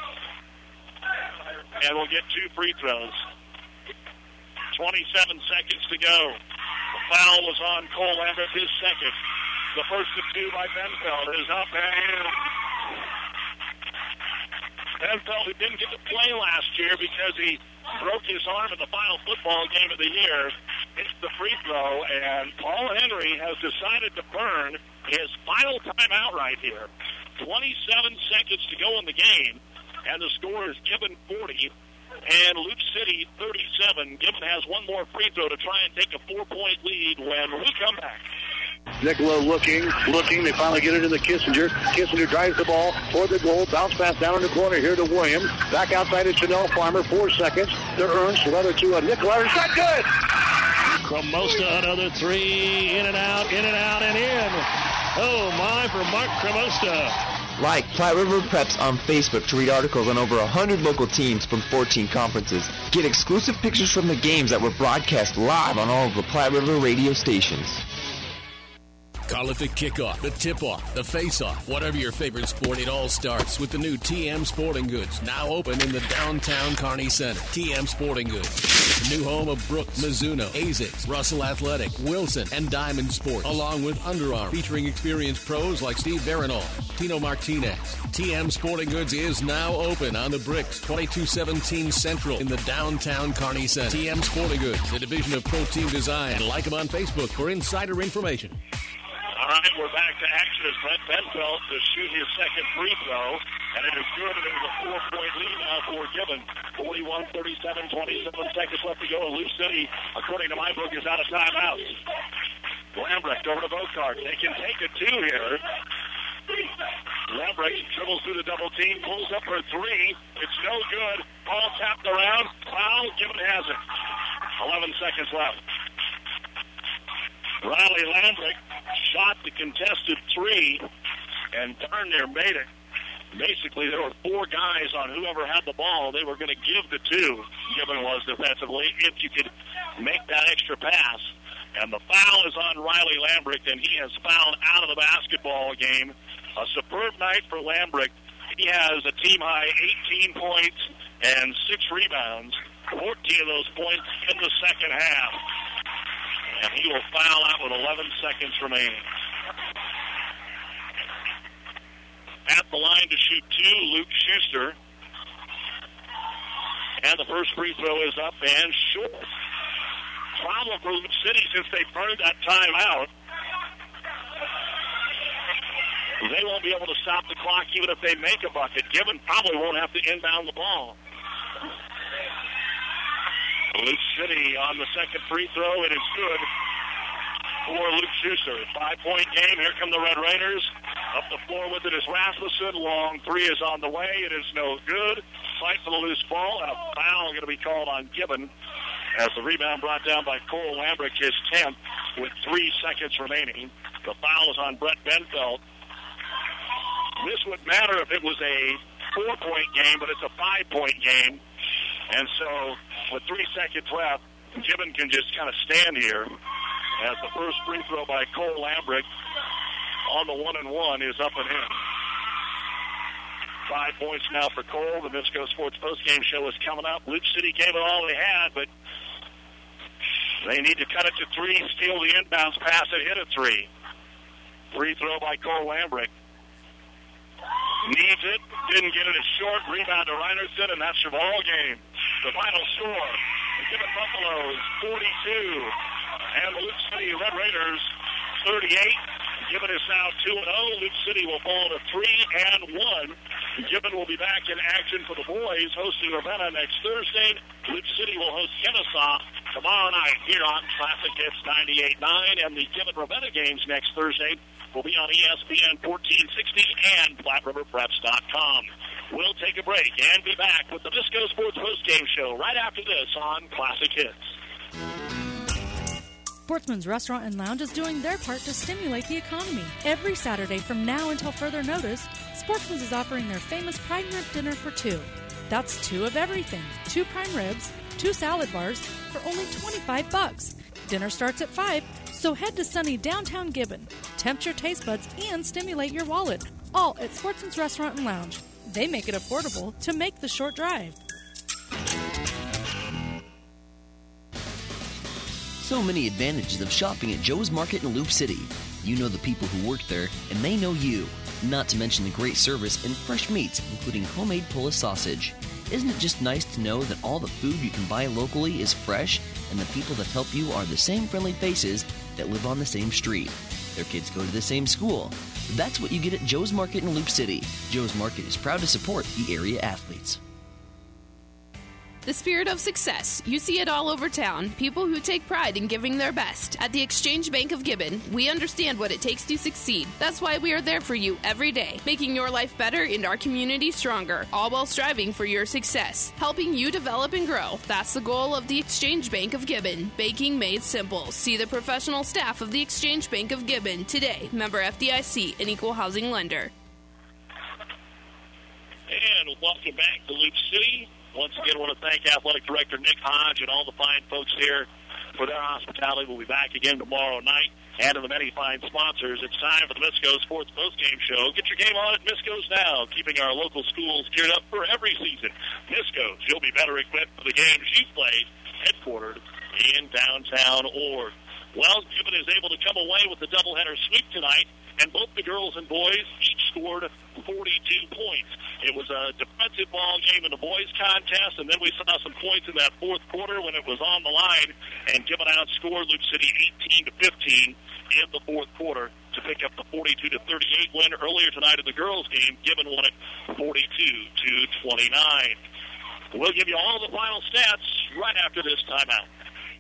Speaker 2: And we'll get two free throws. twenty-seven seconds to go. The foul was on Cole Lambert, his second. The first of two by Benfeld is up and Benfeld, who didn't get to play last year because he broke his arm in the final football game of the year, hits the free throw, and Paul Henry has decided to burn his final timeout right here. twenty-seven seconds to go in the game, and the score is Gibbon forty and Luke City thirty-seven. Gibbon has one more free throw to try and take a four-point lead when we come back.
Speaker 1: Nicola looking, looking. They finally get it into Kissinger. Kissinger drives the ball toward the goal. Bounce pass down in the corner here to Williams. Back outside to Chanel Farmer. Four seconds to Ernst. Another to uh, Nicola. It's not good.
Speaker 2: Cremosta, another three. In and out, in and out, and in. Oh, my, for Mark Cremosta.
Speaker 22: Like Platte River Preps on Facebook to read articles on over one hundred local teams from fourteen conferences. Get exclusive pictures from the games that were broadcast live on all of the Platte River radio stations.
Speaker 5: Call it the kickoff, the tip-off, the face-off. Whatever your favorite sport, it all starts with the new T M Sporting Goods, now open in the downtown Kearney Center. T M Sporting Goods, new home of Brooks, Mizuno, Asics, Russell Athletic, Wilson, and Diamond Sports, along with Under Armour, featuring experienced pros like Steve Veronal, Tino Martinez. T M Sporting Goods is now open on the Bricks, twenty-two seventeen Central in the downtown Kearney Center. T M Sporting Goods, a division of Pro Team Design. Like them on Facebook for insider information.
Speaker 2: All right, we're back to action as Brett Benfeld to shoot his second free throw, and it is good, and it was a four-point lead now for Gibbon. forty-one thirty-seven, twenty-seven seconds left to go, and Luke City, according to my book, is out of timeouts. Lambrecht over to Bocart. They can take a two here. Lambrecht dribbles through the double team, pulls up for three. It's no good. Ball tapped around. Foul. Gibbon has it. eleven seconds left. Riley Lambrecht shot the contested three, and darn near made it. Basically, there were four guys on whoever had the ball. They were going to give the two, Gibbon was defensively, if you could make that extra pass. And the foul is on Riley Lambrecht, and he has fouled out of the basketball game. A superb night for Lambrecht. He has a team-high eighteen points and six rebounds, fourteen of those points in the second half. And he will foul out with eleven seconds remaining. At the line to shoot two, Luke Schuster. And the first free throw is up and short. Problem for Luke City since they burned that timeout. They won't be able to stop the clock even if they make a bucket. Gibbon probably won't have to inbound the ball. Luke City on the second free throw. It is good for Luke Schuster. Five-point game. Here come the Red Raiders. Up the floor with it is Rasmussen. Long three is on the way. It is no good. Fight for the loose ball. And a foul going to be called on Gibbon as the rebound brought down by Cole Lambrecht, his tenth, with three seconds remaining. The foul is on Brett Benfeld. This would matter if it was a four-point game, but it's a five-point game. And so, with three seconds left, Gibbon can just kind of stand here as the first free throw by Cole Lambrecht on the one and one is up and in. Five points now for Cole. The Misco Sports postgame show is coming up. Luke City gave it all they had, but they need to cut it to three, steal the inbounds pass, and hit a three. Free throw by Cole Lambrecht. Needs it, didn't get it as short. Rebound to Reinerson, and that's your ball game. The final score, the Gibbon Buffaloes forty-two, and the Luke City Red Raiders thirty-eight. Gibbon is now two and oh. Luke City will fall to three and one. Gibbon will be back in action for the boys, hosting Ravenna next Thursday. Luke City will host Kennesaw tomorrow night here on Classic Hits ninety-eight point nine, and the Gibbon Ravenna games next Thursday will be on E S P N fourteen sixty and Platte River Preps dot com. We'll take a break and be back with the Visco Sports postgame show right after this on Classic Hits.
Speaker 3: Sportsman's Restaurant and Lounge is doing their part to stimulate the economy. Every Saturday from now until further notice, Sportsman's is offering their famous prime rib dinner for two. That's two of everything. Two prime ribs, two salad bars for only twenty-five bucks. Dinner starts at five, so head to sunny downtown Gibbon. Tempt your taste buds and stimulate your wallet. All at Sportsman's Restaurant and Lounge. They make it affordable to make the short drive.
Speaker 14: So many advantages of shopping at Joe's Market in Loop City. You know the people who work there, and they know you. Not to mention the great service and fresh meats, including homemade Polish sausage. Isn't it just nice to know that all the food you can buy locally is fresh and the people that help you are the same friendly faces that live on the same street. Their kids go to the same school. That's what you get at Joe's Market in Loop City. Joe's Market is proud to support the area athletes.
Speaker 9: The spirit of success. You see it all over town. People who take pride in giving their best. At the Exchange Bank of Gibbon, we understand what it takes to succeed. That's why we are there for you every day, making your life better and our community stronger, all while striving for your success, helping you develop and grow. That's the goal of the Exchange Bank of Gibbon. Banking made simple. See the professional staff of the Exchange Bank of Gibbon today. Member F D I C, an equal housing lender.
Speaker 2: And welcome back to Loop City. Once again, I want to thank Athletic Director Nick Hodge and all the fine folks here for their hospitality. We'll be back again tomorrow night. And to the many fine sponsors, it's time for the Misco Sports Postgame Show. Get your game on at Misco's now, keeping our local schools geared up for every season. Misco's, you'll be better equipped for the games you play, headquartered in downtown Ord. Well, Gibbon is able to come away with the doubleheader sweep tonight, and both the girls and boys each scored forty-two points. It was a defensive ball game in the boys' contest, and then we saw some points in that fourth quarter when it was on the line, and Gibbon outscored Loop City eighteen to fifteen in the fourth quarter to pick up the forty-two to thirty-eight win. Earlier tonight in the girls' game, Gibbon won it forty-two to twenty-nine. We'll give you all the final stats right after this timeout.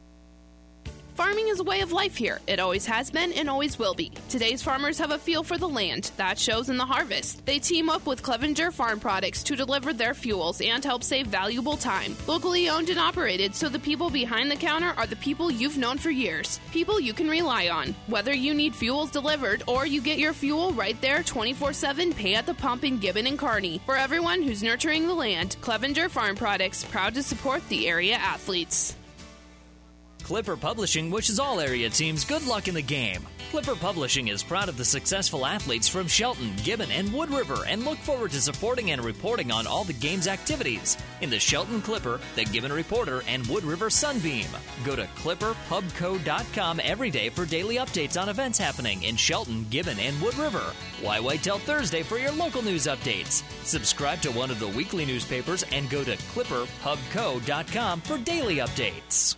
Speaker 9: Farming is a way of life here. It always has been and always will be. Today's farmers have a feel for the land. That shows in the harvest. They team up with Clevenger Farm Products to deliver their fuels and help save valuable time. Locally owned and operated, so the people behind the counter are the people you've known for years. People you can rely on. Whether you need fuels delivered or you get your fuel right there twenty-four seven, pay at the pump in Gibbon and Kearney. For everyone who's nurturing the land, Clevenger Farm Products, proud to support the area athletes.
Speaker 6: Clipper Publishing wishes all area teams good luck in the game. Clipper Publishing is proud of the successful athletes from Shelton, Gibbon, and Wood River and look forward to supporting and reporting on all the game's activities in the Shelton Clipper, the Gibbon Reporter, and Wood River Sunbeam. Go to clipper pub co dot com every day for daily updates on events happening in Shelton, Gibbon, and Wood River. Why wait till Thursday for your local news updates? Subscribe to one of the weekly newspapers and go to clipper pub co dot com for daily updates.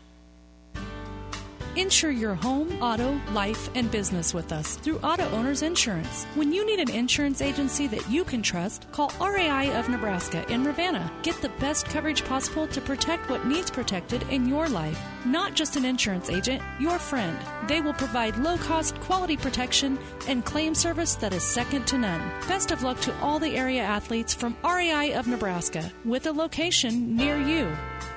Speaker 3: Insure your home, auto, life, and business with us through Auto Owners Insurance. When you need an insurance agency that you can trust, call R A I of Nebraska in Ravenna. Get the best coverage possible to protect what needs protected in your life. Not just an insurance agent, your friend. They will provide low-cost, quality protection and claim service that is second to none. Best of luck to all the area athletes from R A I of Nebraska, with a location near you.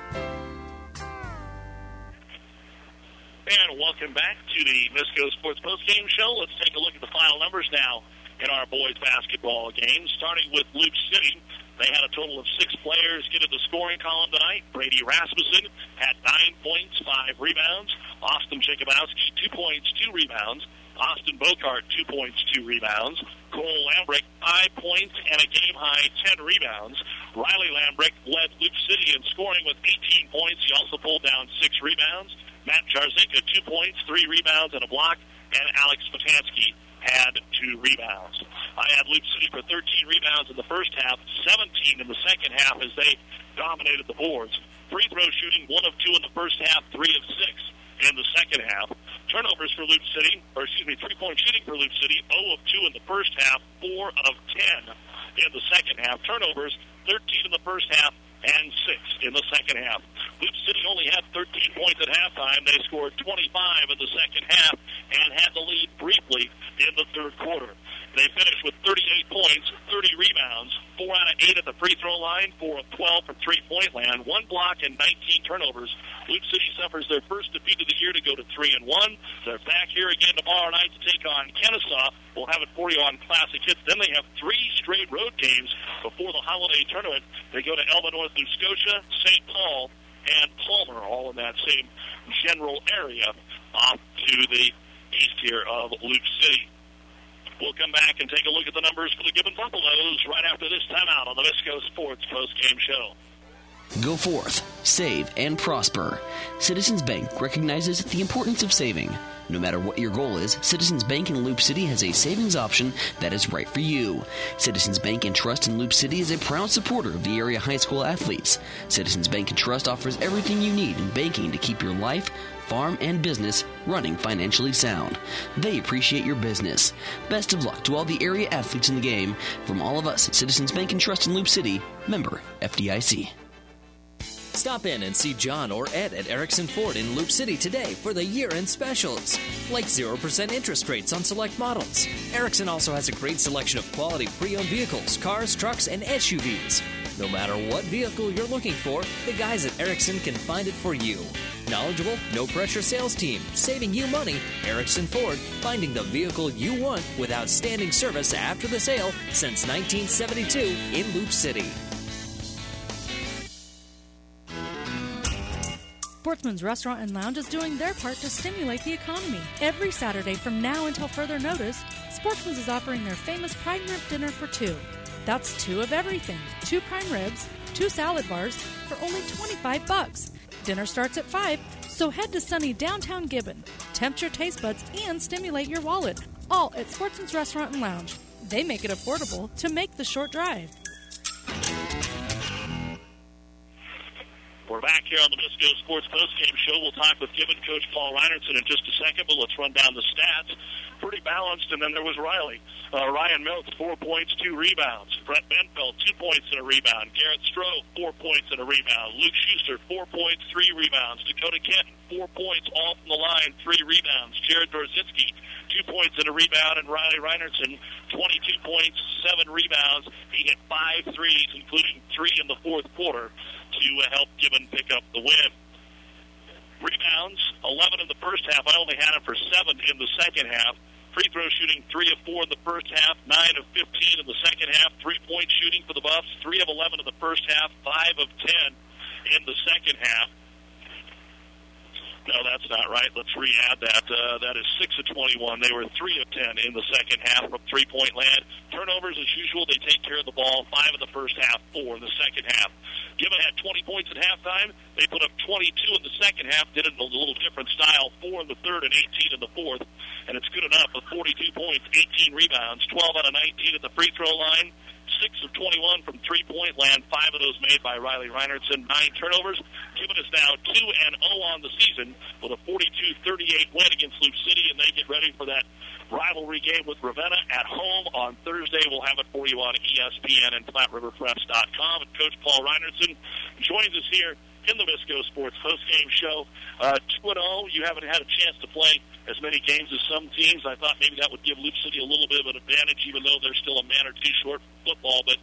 Speaker 2: And welcome back to the Misco Sports Postgame Show. Let's take a look at the final numbers now in our boys basketball game. Starting with Loop City, they had a total of six players get in the scoring column tonight. Brady Rasmussen had nine points, five rebounds. Austin Jacobowski, two points, two rebounds. Austin Bocart, two points, two rebounds. Cole Lambrick, five points and a game-high ten rebounds. Riley Lambrick led Loop City in scoring with eighteen points. He also pulled down six rebounds. Matt Jarzinka, two points, three rebounds, and a block. And Alex Spatansky had two rebounds. I had Loop City for thirteen rebounds in the first half, seventeen in the second half as they dominated the boards. Free throw shooting, one of two in the first half, three of six in the second half. Turnovers for Loop City, or excuse me, three-point shooting for Loop City, zero of two in the first half, four of ten in the second half. Turnovers, thirteen in the first half, and six in the second half. Loop City only had thirteen points at halftime. They scored twenty-five in the second half and had the lead briefly in the third quarter. They finished with thirty-eight points, thirty rebounds, four out of eight at the free throw line, four of twelve from three-point land, one block and nineteen turnovers. Loop City suffers their first defeat of the year to go to three and one. They're back here again tomorrow night to take on Kennesaw. We'll have it for you on Classic Hits. Then they have three straight road games before the holiday tournament. They go to Elba, North New Scotia, Saint Paul, and Palmer, all in that same general area off to the east here of Loop City. We'll come back and take a look at the numbers for the Gibbon Buffaloes right after this timeout on the Misco Sports Post Game Show.
Speaker 14: Go forth, save, and prosper. Citizens Bank recognizes the importance of saving. No matter what your goal is, Citizens Bank in Loop City has a savings option that is right for you. Citizens Bank and Trust in Loop City is a proud supporter of the area high school athletes. Citizens Bank and Trust offers everything you need in banking to keep your life, farm, and business running financially sound. They appreciate your business. Best of luck to all the area athletes in the game. From all of us at Citizens Bank and Trust in Loop City, member F D I C.
Speaker 6: Stop in and see John or Ed at Erickson Ford in Loop City today for the year-end specials, like zero percent interest rates on select models. Erickson also has a great selection of quality pre-owned vehicles, cars, trucks, and S U Vs. No matter what vehicle you're looking for, the guys at Erickson can find it for you. Knowledgeable, no-pressure sales team, saving you money. Erickson Ford, finding the vehicle you want with outstanding service after the sale since nineteen seventy-two in Loop City.
Speaker 3: Sportsman's Restaurant and Lounge is doing their part to stimulate the economy. Every Saturday from now until further notice, Sportsman's is offering their famous prime rib dinner for two. That's two of everything. Two prime ribs, two salad bars for only twenty-five bucks. Dinner starts at five, so head to sunny downtown Gibbon. Tempt your taste buds and stimulate your wallet. All at Sportsman's Restaurant and Lounge. They make it affordable to make the short drive.
Speaker 2: We're back here on the Visco Sports Postgame Show. We'll talk with Gibbon coach Paul Reinertsen in just a second, but let's run down the stats. Pretty balanced, and then there was Riley. Uh, Ryan Mills, four points, two rebounds. Brett Benfeld, two points and a rebound. Garrett Stroh, four points and a rebound. Luke Schuster, four points, three rebounds. Dakota Kenton, four points, all from the line, three rebounds. Jared Dorzitsky, two points and a rebound. And Riley Reinertsen, twenty-two points, seven rebounds. He hit five threes, including three in the fourth quarter, to help Gibbon pick up the win. Rebounds, eleven in the first half. I only had him for seven in the second half. Free throw shooting, three of four in the first half, nine of fifteen in the second half. Three-point shooting for the Buffs, three of eleven in the first half, five of ten in the second half. No, that's not right. Let's re-add that. Uh, that is six of twenty-one. They were three of ten in the second half from three-point land. Turnovers, as usual, they take care of the ball. Five in the first half, four in the second half. Gibbon had twenty points at halftime. They put up twenty-two in the second half, did it in a little different style, four in the third and eighteen in the fourth. And it's good enough with forty-two points, eighteen rebounds, twelve out of nineteen at the free throw line. six of twenty-one from three-point land, five of those made by Riley Reinertsen, nine turnovers. Gibbon is now two and oh on the season with a forty-two thirty-eight win against Loop City, and they get ready for that rivalry game with Ravenna at home on Thursday. We'll have it for you on E S P N and Platte River Press dot com. And Coach Paul Reinertsen joins us here in the Visco Sports Postgame Show. Uh, two and oh, you haven't had a chance to play as many games as some teams. I thought maybe that would give Loop City a little bit of an advantage, even though they're still a man or two short football. But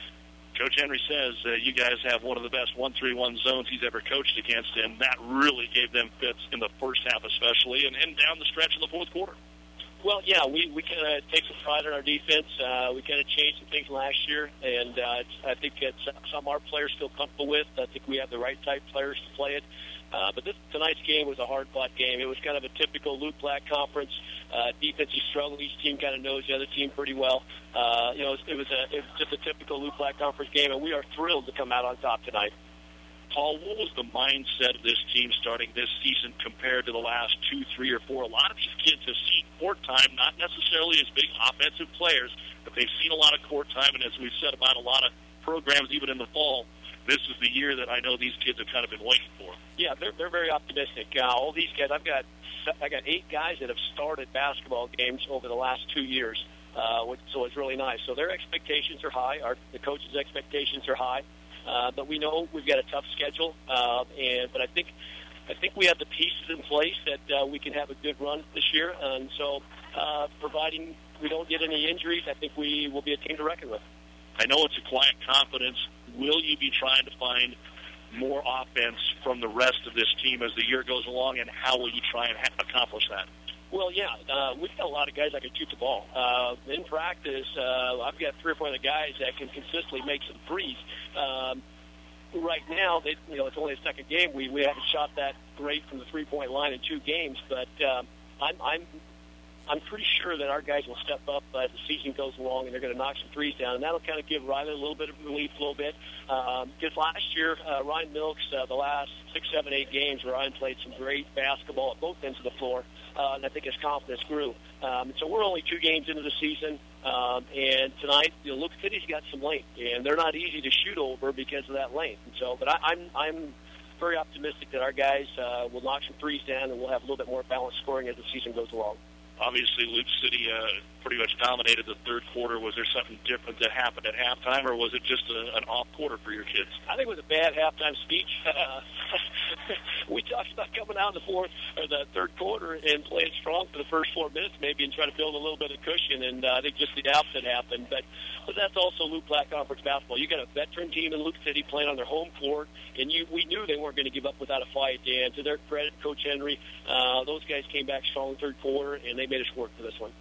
Speaker 2: Coach Henry says uh, you guys have one of the best one three one zones he's ever coached against, and that really gave them fits in the first half especially, and, and down the stretch in the fourth quarter.
Speaker 7: Well, yeah, we, we kind of take some pride in our defense. Uh, we kind of changed some things last year, and uh, it's, I think it's some our players feel comfortable with. I think we have the right type players to play it. Uh, but this tonight's game was a hard-fought game. It was kind of a typical Luke Black conference uh, defensive struggle. Each team kind of knows the other team pretty well. Uh, you know, it was, it was a it was just a typical Luke Black conference game, and we are thrilled to come out on top tonight.
Speaker 2: Paul, what was the mindset of this team starting this season compared to the last two, three, or four? A lot of these kids have seen court time, not necessarily as big offensive players, but they've seen a lot of court time, and as we've said about a lot of programs even in the fall, this is the year that I know these kids have kind of been waiting for.
Speaker 7: Yeah, they're they're very optimistic. Uh, all these kids, I've got I got eight guys that have started basketball games over the last two years, uh, which, so it's really nice. So their expectations are high. Our the coaches' expectations are high. Uh, but we know we've got a tough schedule, uh, and but I think I think we have the pieces in place that uh, we can have a good run this year. And so, uh, providing we don't get any injuries, I think we will be a team to reckon with.
Speaker 2: I know it's a quiet confidence. Will you be trying to find more offense from the rest of this team as the year goes along, and how will you try and ha- accomplish that?
Speaker 7: Well, yeah, uh, we've got a lot of guys that can shoot the ball. Uh, in practice, uh, I've got three or four of the guys that can consistently make some threes. Um, right now, they, you know, it's only a second game. We we haven't shot that great from the three-point line in two games, but um, I'm, I'm I'm pretty sure that our guys will step up as the season goes along, and they're going to knock some threes down, and that'll kind of give Riley a little bit of relief, a little bit. Um, because last year, uh, Ryan Milks, uh, the last six, seven, eight games, Ryan played some great basketball at both ends of the floor, uh, and I think his confidence grew. Um, so we're only two games into the season, um, and tonight, you know, Luke City's got some length, and they're not easy to shoot over because of that length. And so, but I, I'm, I'm very optimistic that our guys uh, will knock some threes down, and we'll have a little bit more balanced scoring as the season goes along.
Speaker 2: Obviously, Luke City uh, pretty much dominated the third quarter. Was there something different that happened at halftime, or was it just a, an off quarter for your kids?
Speaker 7: I think it was a bad halftime speech. Uh, we talked about coming out in the fourth or the third quarter and playing strong for the first four minutes, maybe, and trying to build a little bit of cushion. And uh, I think just the opposite happened. But, but that's also Luke Black Conference basketball. You got a veteran team in Luke City playing on their home court, and you we knew they weren't going to give up without a fight. And to their credit, Coach Henry, uh, those guys came back strong in the third quarter, and they made us work for this one.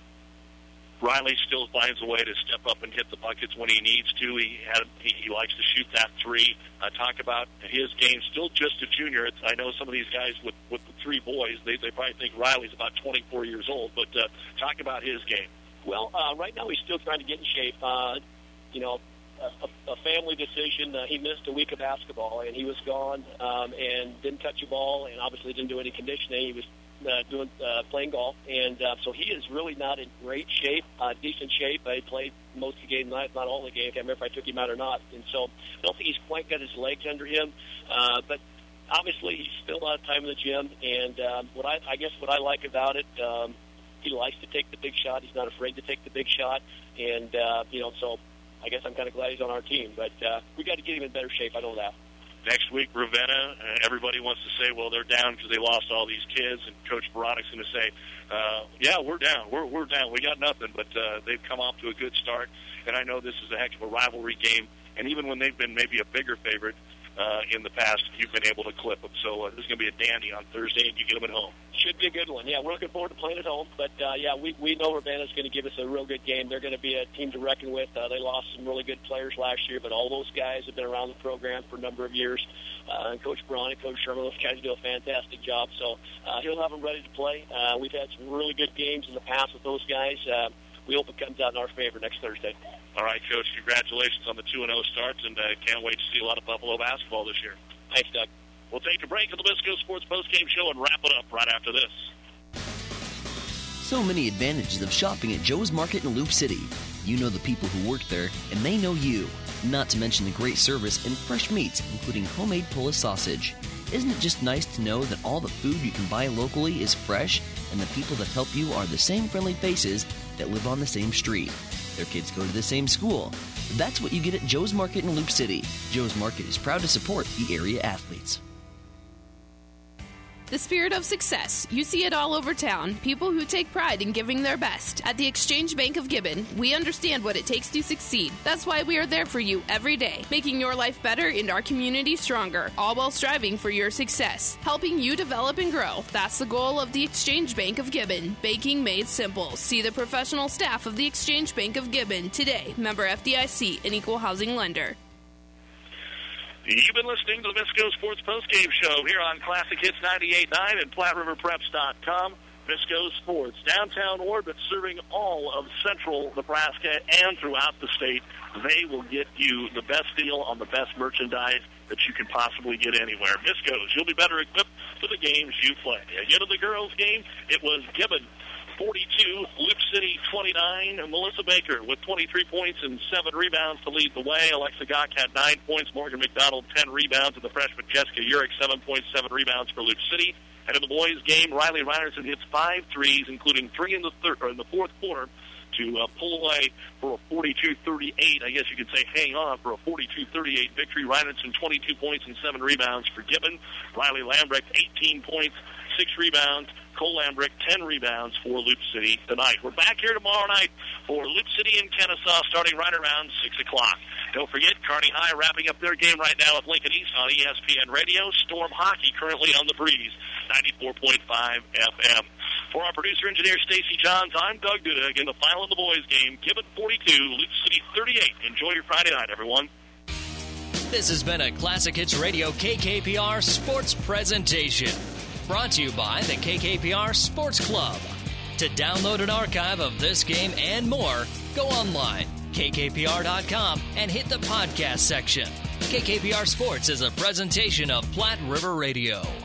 Speaker 2: Riley still finds a way to step up and hit the buckets when he needs to. He had, he, he likes to shoot that three. Uh, talk about his game. Still just a junior. It's, I know some of these guys with, with the three boys, they, they probably think Riley's about twenty-four years old. But uh, talk about his game.
Speaker 7: Well, uh, right now he's still trying to get in shape. Uh, you know, a, a family decision. Uh, he missed a week of basketball, and he was gone um, and didn't touch a ball, and obviously didn't do any conditioning. He was Uh, doing uh, playing golf, and uh, so he is really not in great shape, uh, decent shape. I played most of the game, not, not all the game. I can't remember if I took him out or not, and so I don't think he's quite got his legs under him. Uh, but obviously, he's still out of time in the gym, and um, what I, I guess what I like about it, um, he likes to take the big shot. He's not afraid to take the big shot, and uh, you know, so I guess I'm kind of glad he's on our team. But uh, we got to get him in better shape. I know that.
Speaker 2: Next week, Ravenna, uh, everybody wants to say, well, they're down because they lost all these kids, and Coach Baradic's going to say, uh, yeah, we're down. We're we're down. We got nothing, but uh, they've come off to a good start, and I know this is a heck of a rivalry game, and even when they've been maybe a bigger favorite uh, in the past, you've been able to clip them. So uh, this is going to be a dandy on Thursday, and you get them at home.
Speaker 7: Should be a good one. Yeah, we're looking forward to playing at home, but, uh, yeah, we, we know Ravenna's going to give us a real good game. They're going to be a team to reckon with. Uh, they lost some really good players last year, but all those guys have been around the program for a number of years. Uh, and Coach Braun and Coach Sherman, those guys do a fantastic job. So uh, he'll have them ready to play. Uh, we've had some really good games in the past with those guys. Uh, we hope it comes out in our favor next Thursday.
Speaker 2: All right, Coach, congratulations on the two and oh starts, and uh, can't wait to see a lot of Buffalo basketball this year.
Speaker 7: Thanks, Doug.
Speaker 2: We'll take a break on the Bisco Sports Postgame Show and wrap it up right after this.
Speaker 14: So many advantages of shopping at Joe's Market in Loop City. You know the people who work there, and they know you. Not to mention the great service and fresh meats, including homemade Polish sausage. Isn't it just nice to know that all the food you can buy locally is fresh, and the people that help you are the same friendly faces that live on the same street? Their kids go to the same school. That's what you get at Joe's Market in Loop City. Joe's Market is proud to support the area athletes.
Speaker 9: The spirit of success. You see it all over town. People who take pride in giving their best. At the Exchange Bank of Gibbon, we understand what it takes to succeed. That's why we are there for you every day, making your life better and our community stronger, all while striving for your success, helping you develop and grow. That's the goal of the Exchange Bank of Gibbon. Banking made simple. See the professional staff of the Exchange Bank of Gibbon today. Member F D I C, an equal housing lender.
Speaker 2: You've been listening to the Visco Sports Postgame Show here on Classic Hits ninety-eight point nine and Platte River Preps dot com. Visco Sports, downtown orbit, serving all of central Nebraska and throughout the state. They will get you the best deal on the best merchandise that you can possibly get anywhere. Visco's, you'll be better equipped for the games you play. Again, in the girls' game, it was Gibbon forty-two, Loop City twenty-nine, and Melissa Baker with twenty-three points and seven rebounds to lead the way. Alexa Gach had nine points, Morgan McDonald ten rebounds, and the freshman Jessica Urich seven points, seven rebounds for Loop City. And in the boys' game, Riley Reinerson hits five threes, including three in the third or in the fourth quarter, to uh, pull away for a forty-two thirty-eight. I guess you could say hang on for a forty-two thirty-eight victory. Reinerson twenty-two points and seven rebounds for Gibbon. Riley Lambrecht eighteen points, six rebounds. Cole Lambrick, ten rebounds for Loop City tonight. We're back here tomorrow night for Loop City and Kennesaw starting right around six o'clock. Don't forget, Kearney High wrapping up their game right now with Lincoln East on E S P N Radio. Storm Hockey currently on the breeze, ninety-four point five F M. For our producer-engineer, Stacy Johns, I'm Doug Duda. In the final of the boys' game, Gibbon forty-two, Loop City thirty-eight. Enjoy your Friday night, everyone.
Speaker 6: This has been a Classic Hits Radio K K P R sports presentation. Brought to you by the K K P R Sports Club. To download an archive of this game and more, go online, K K P R dot com, and hit the podcast section. K K P R Sports is a presentation of Platte River Radio.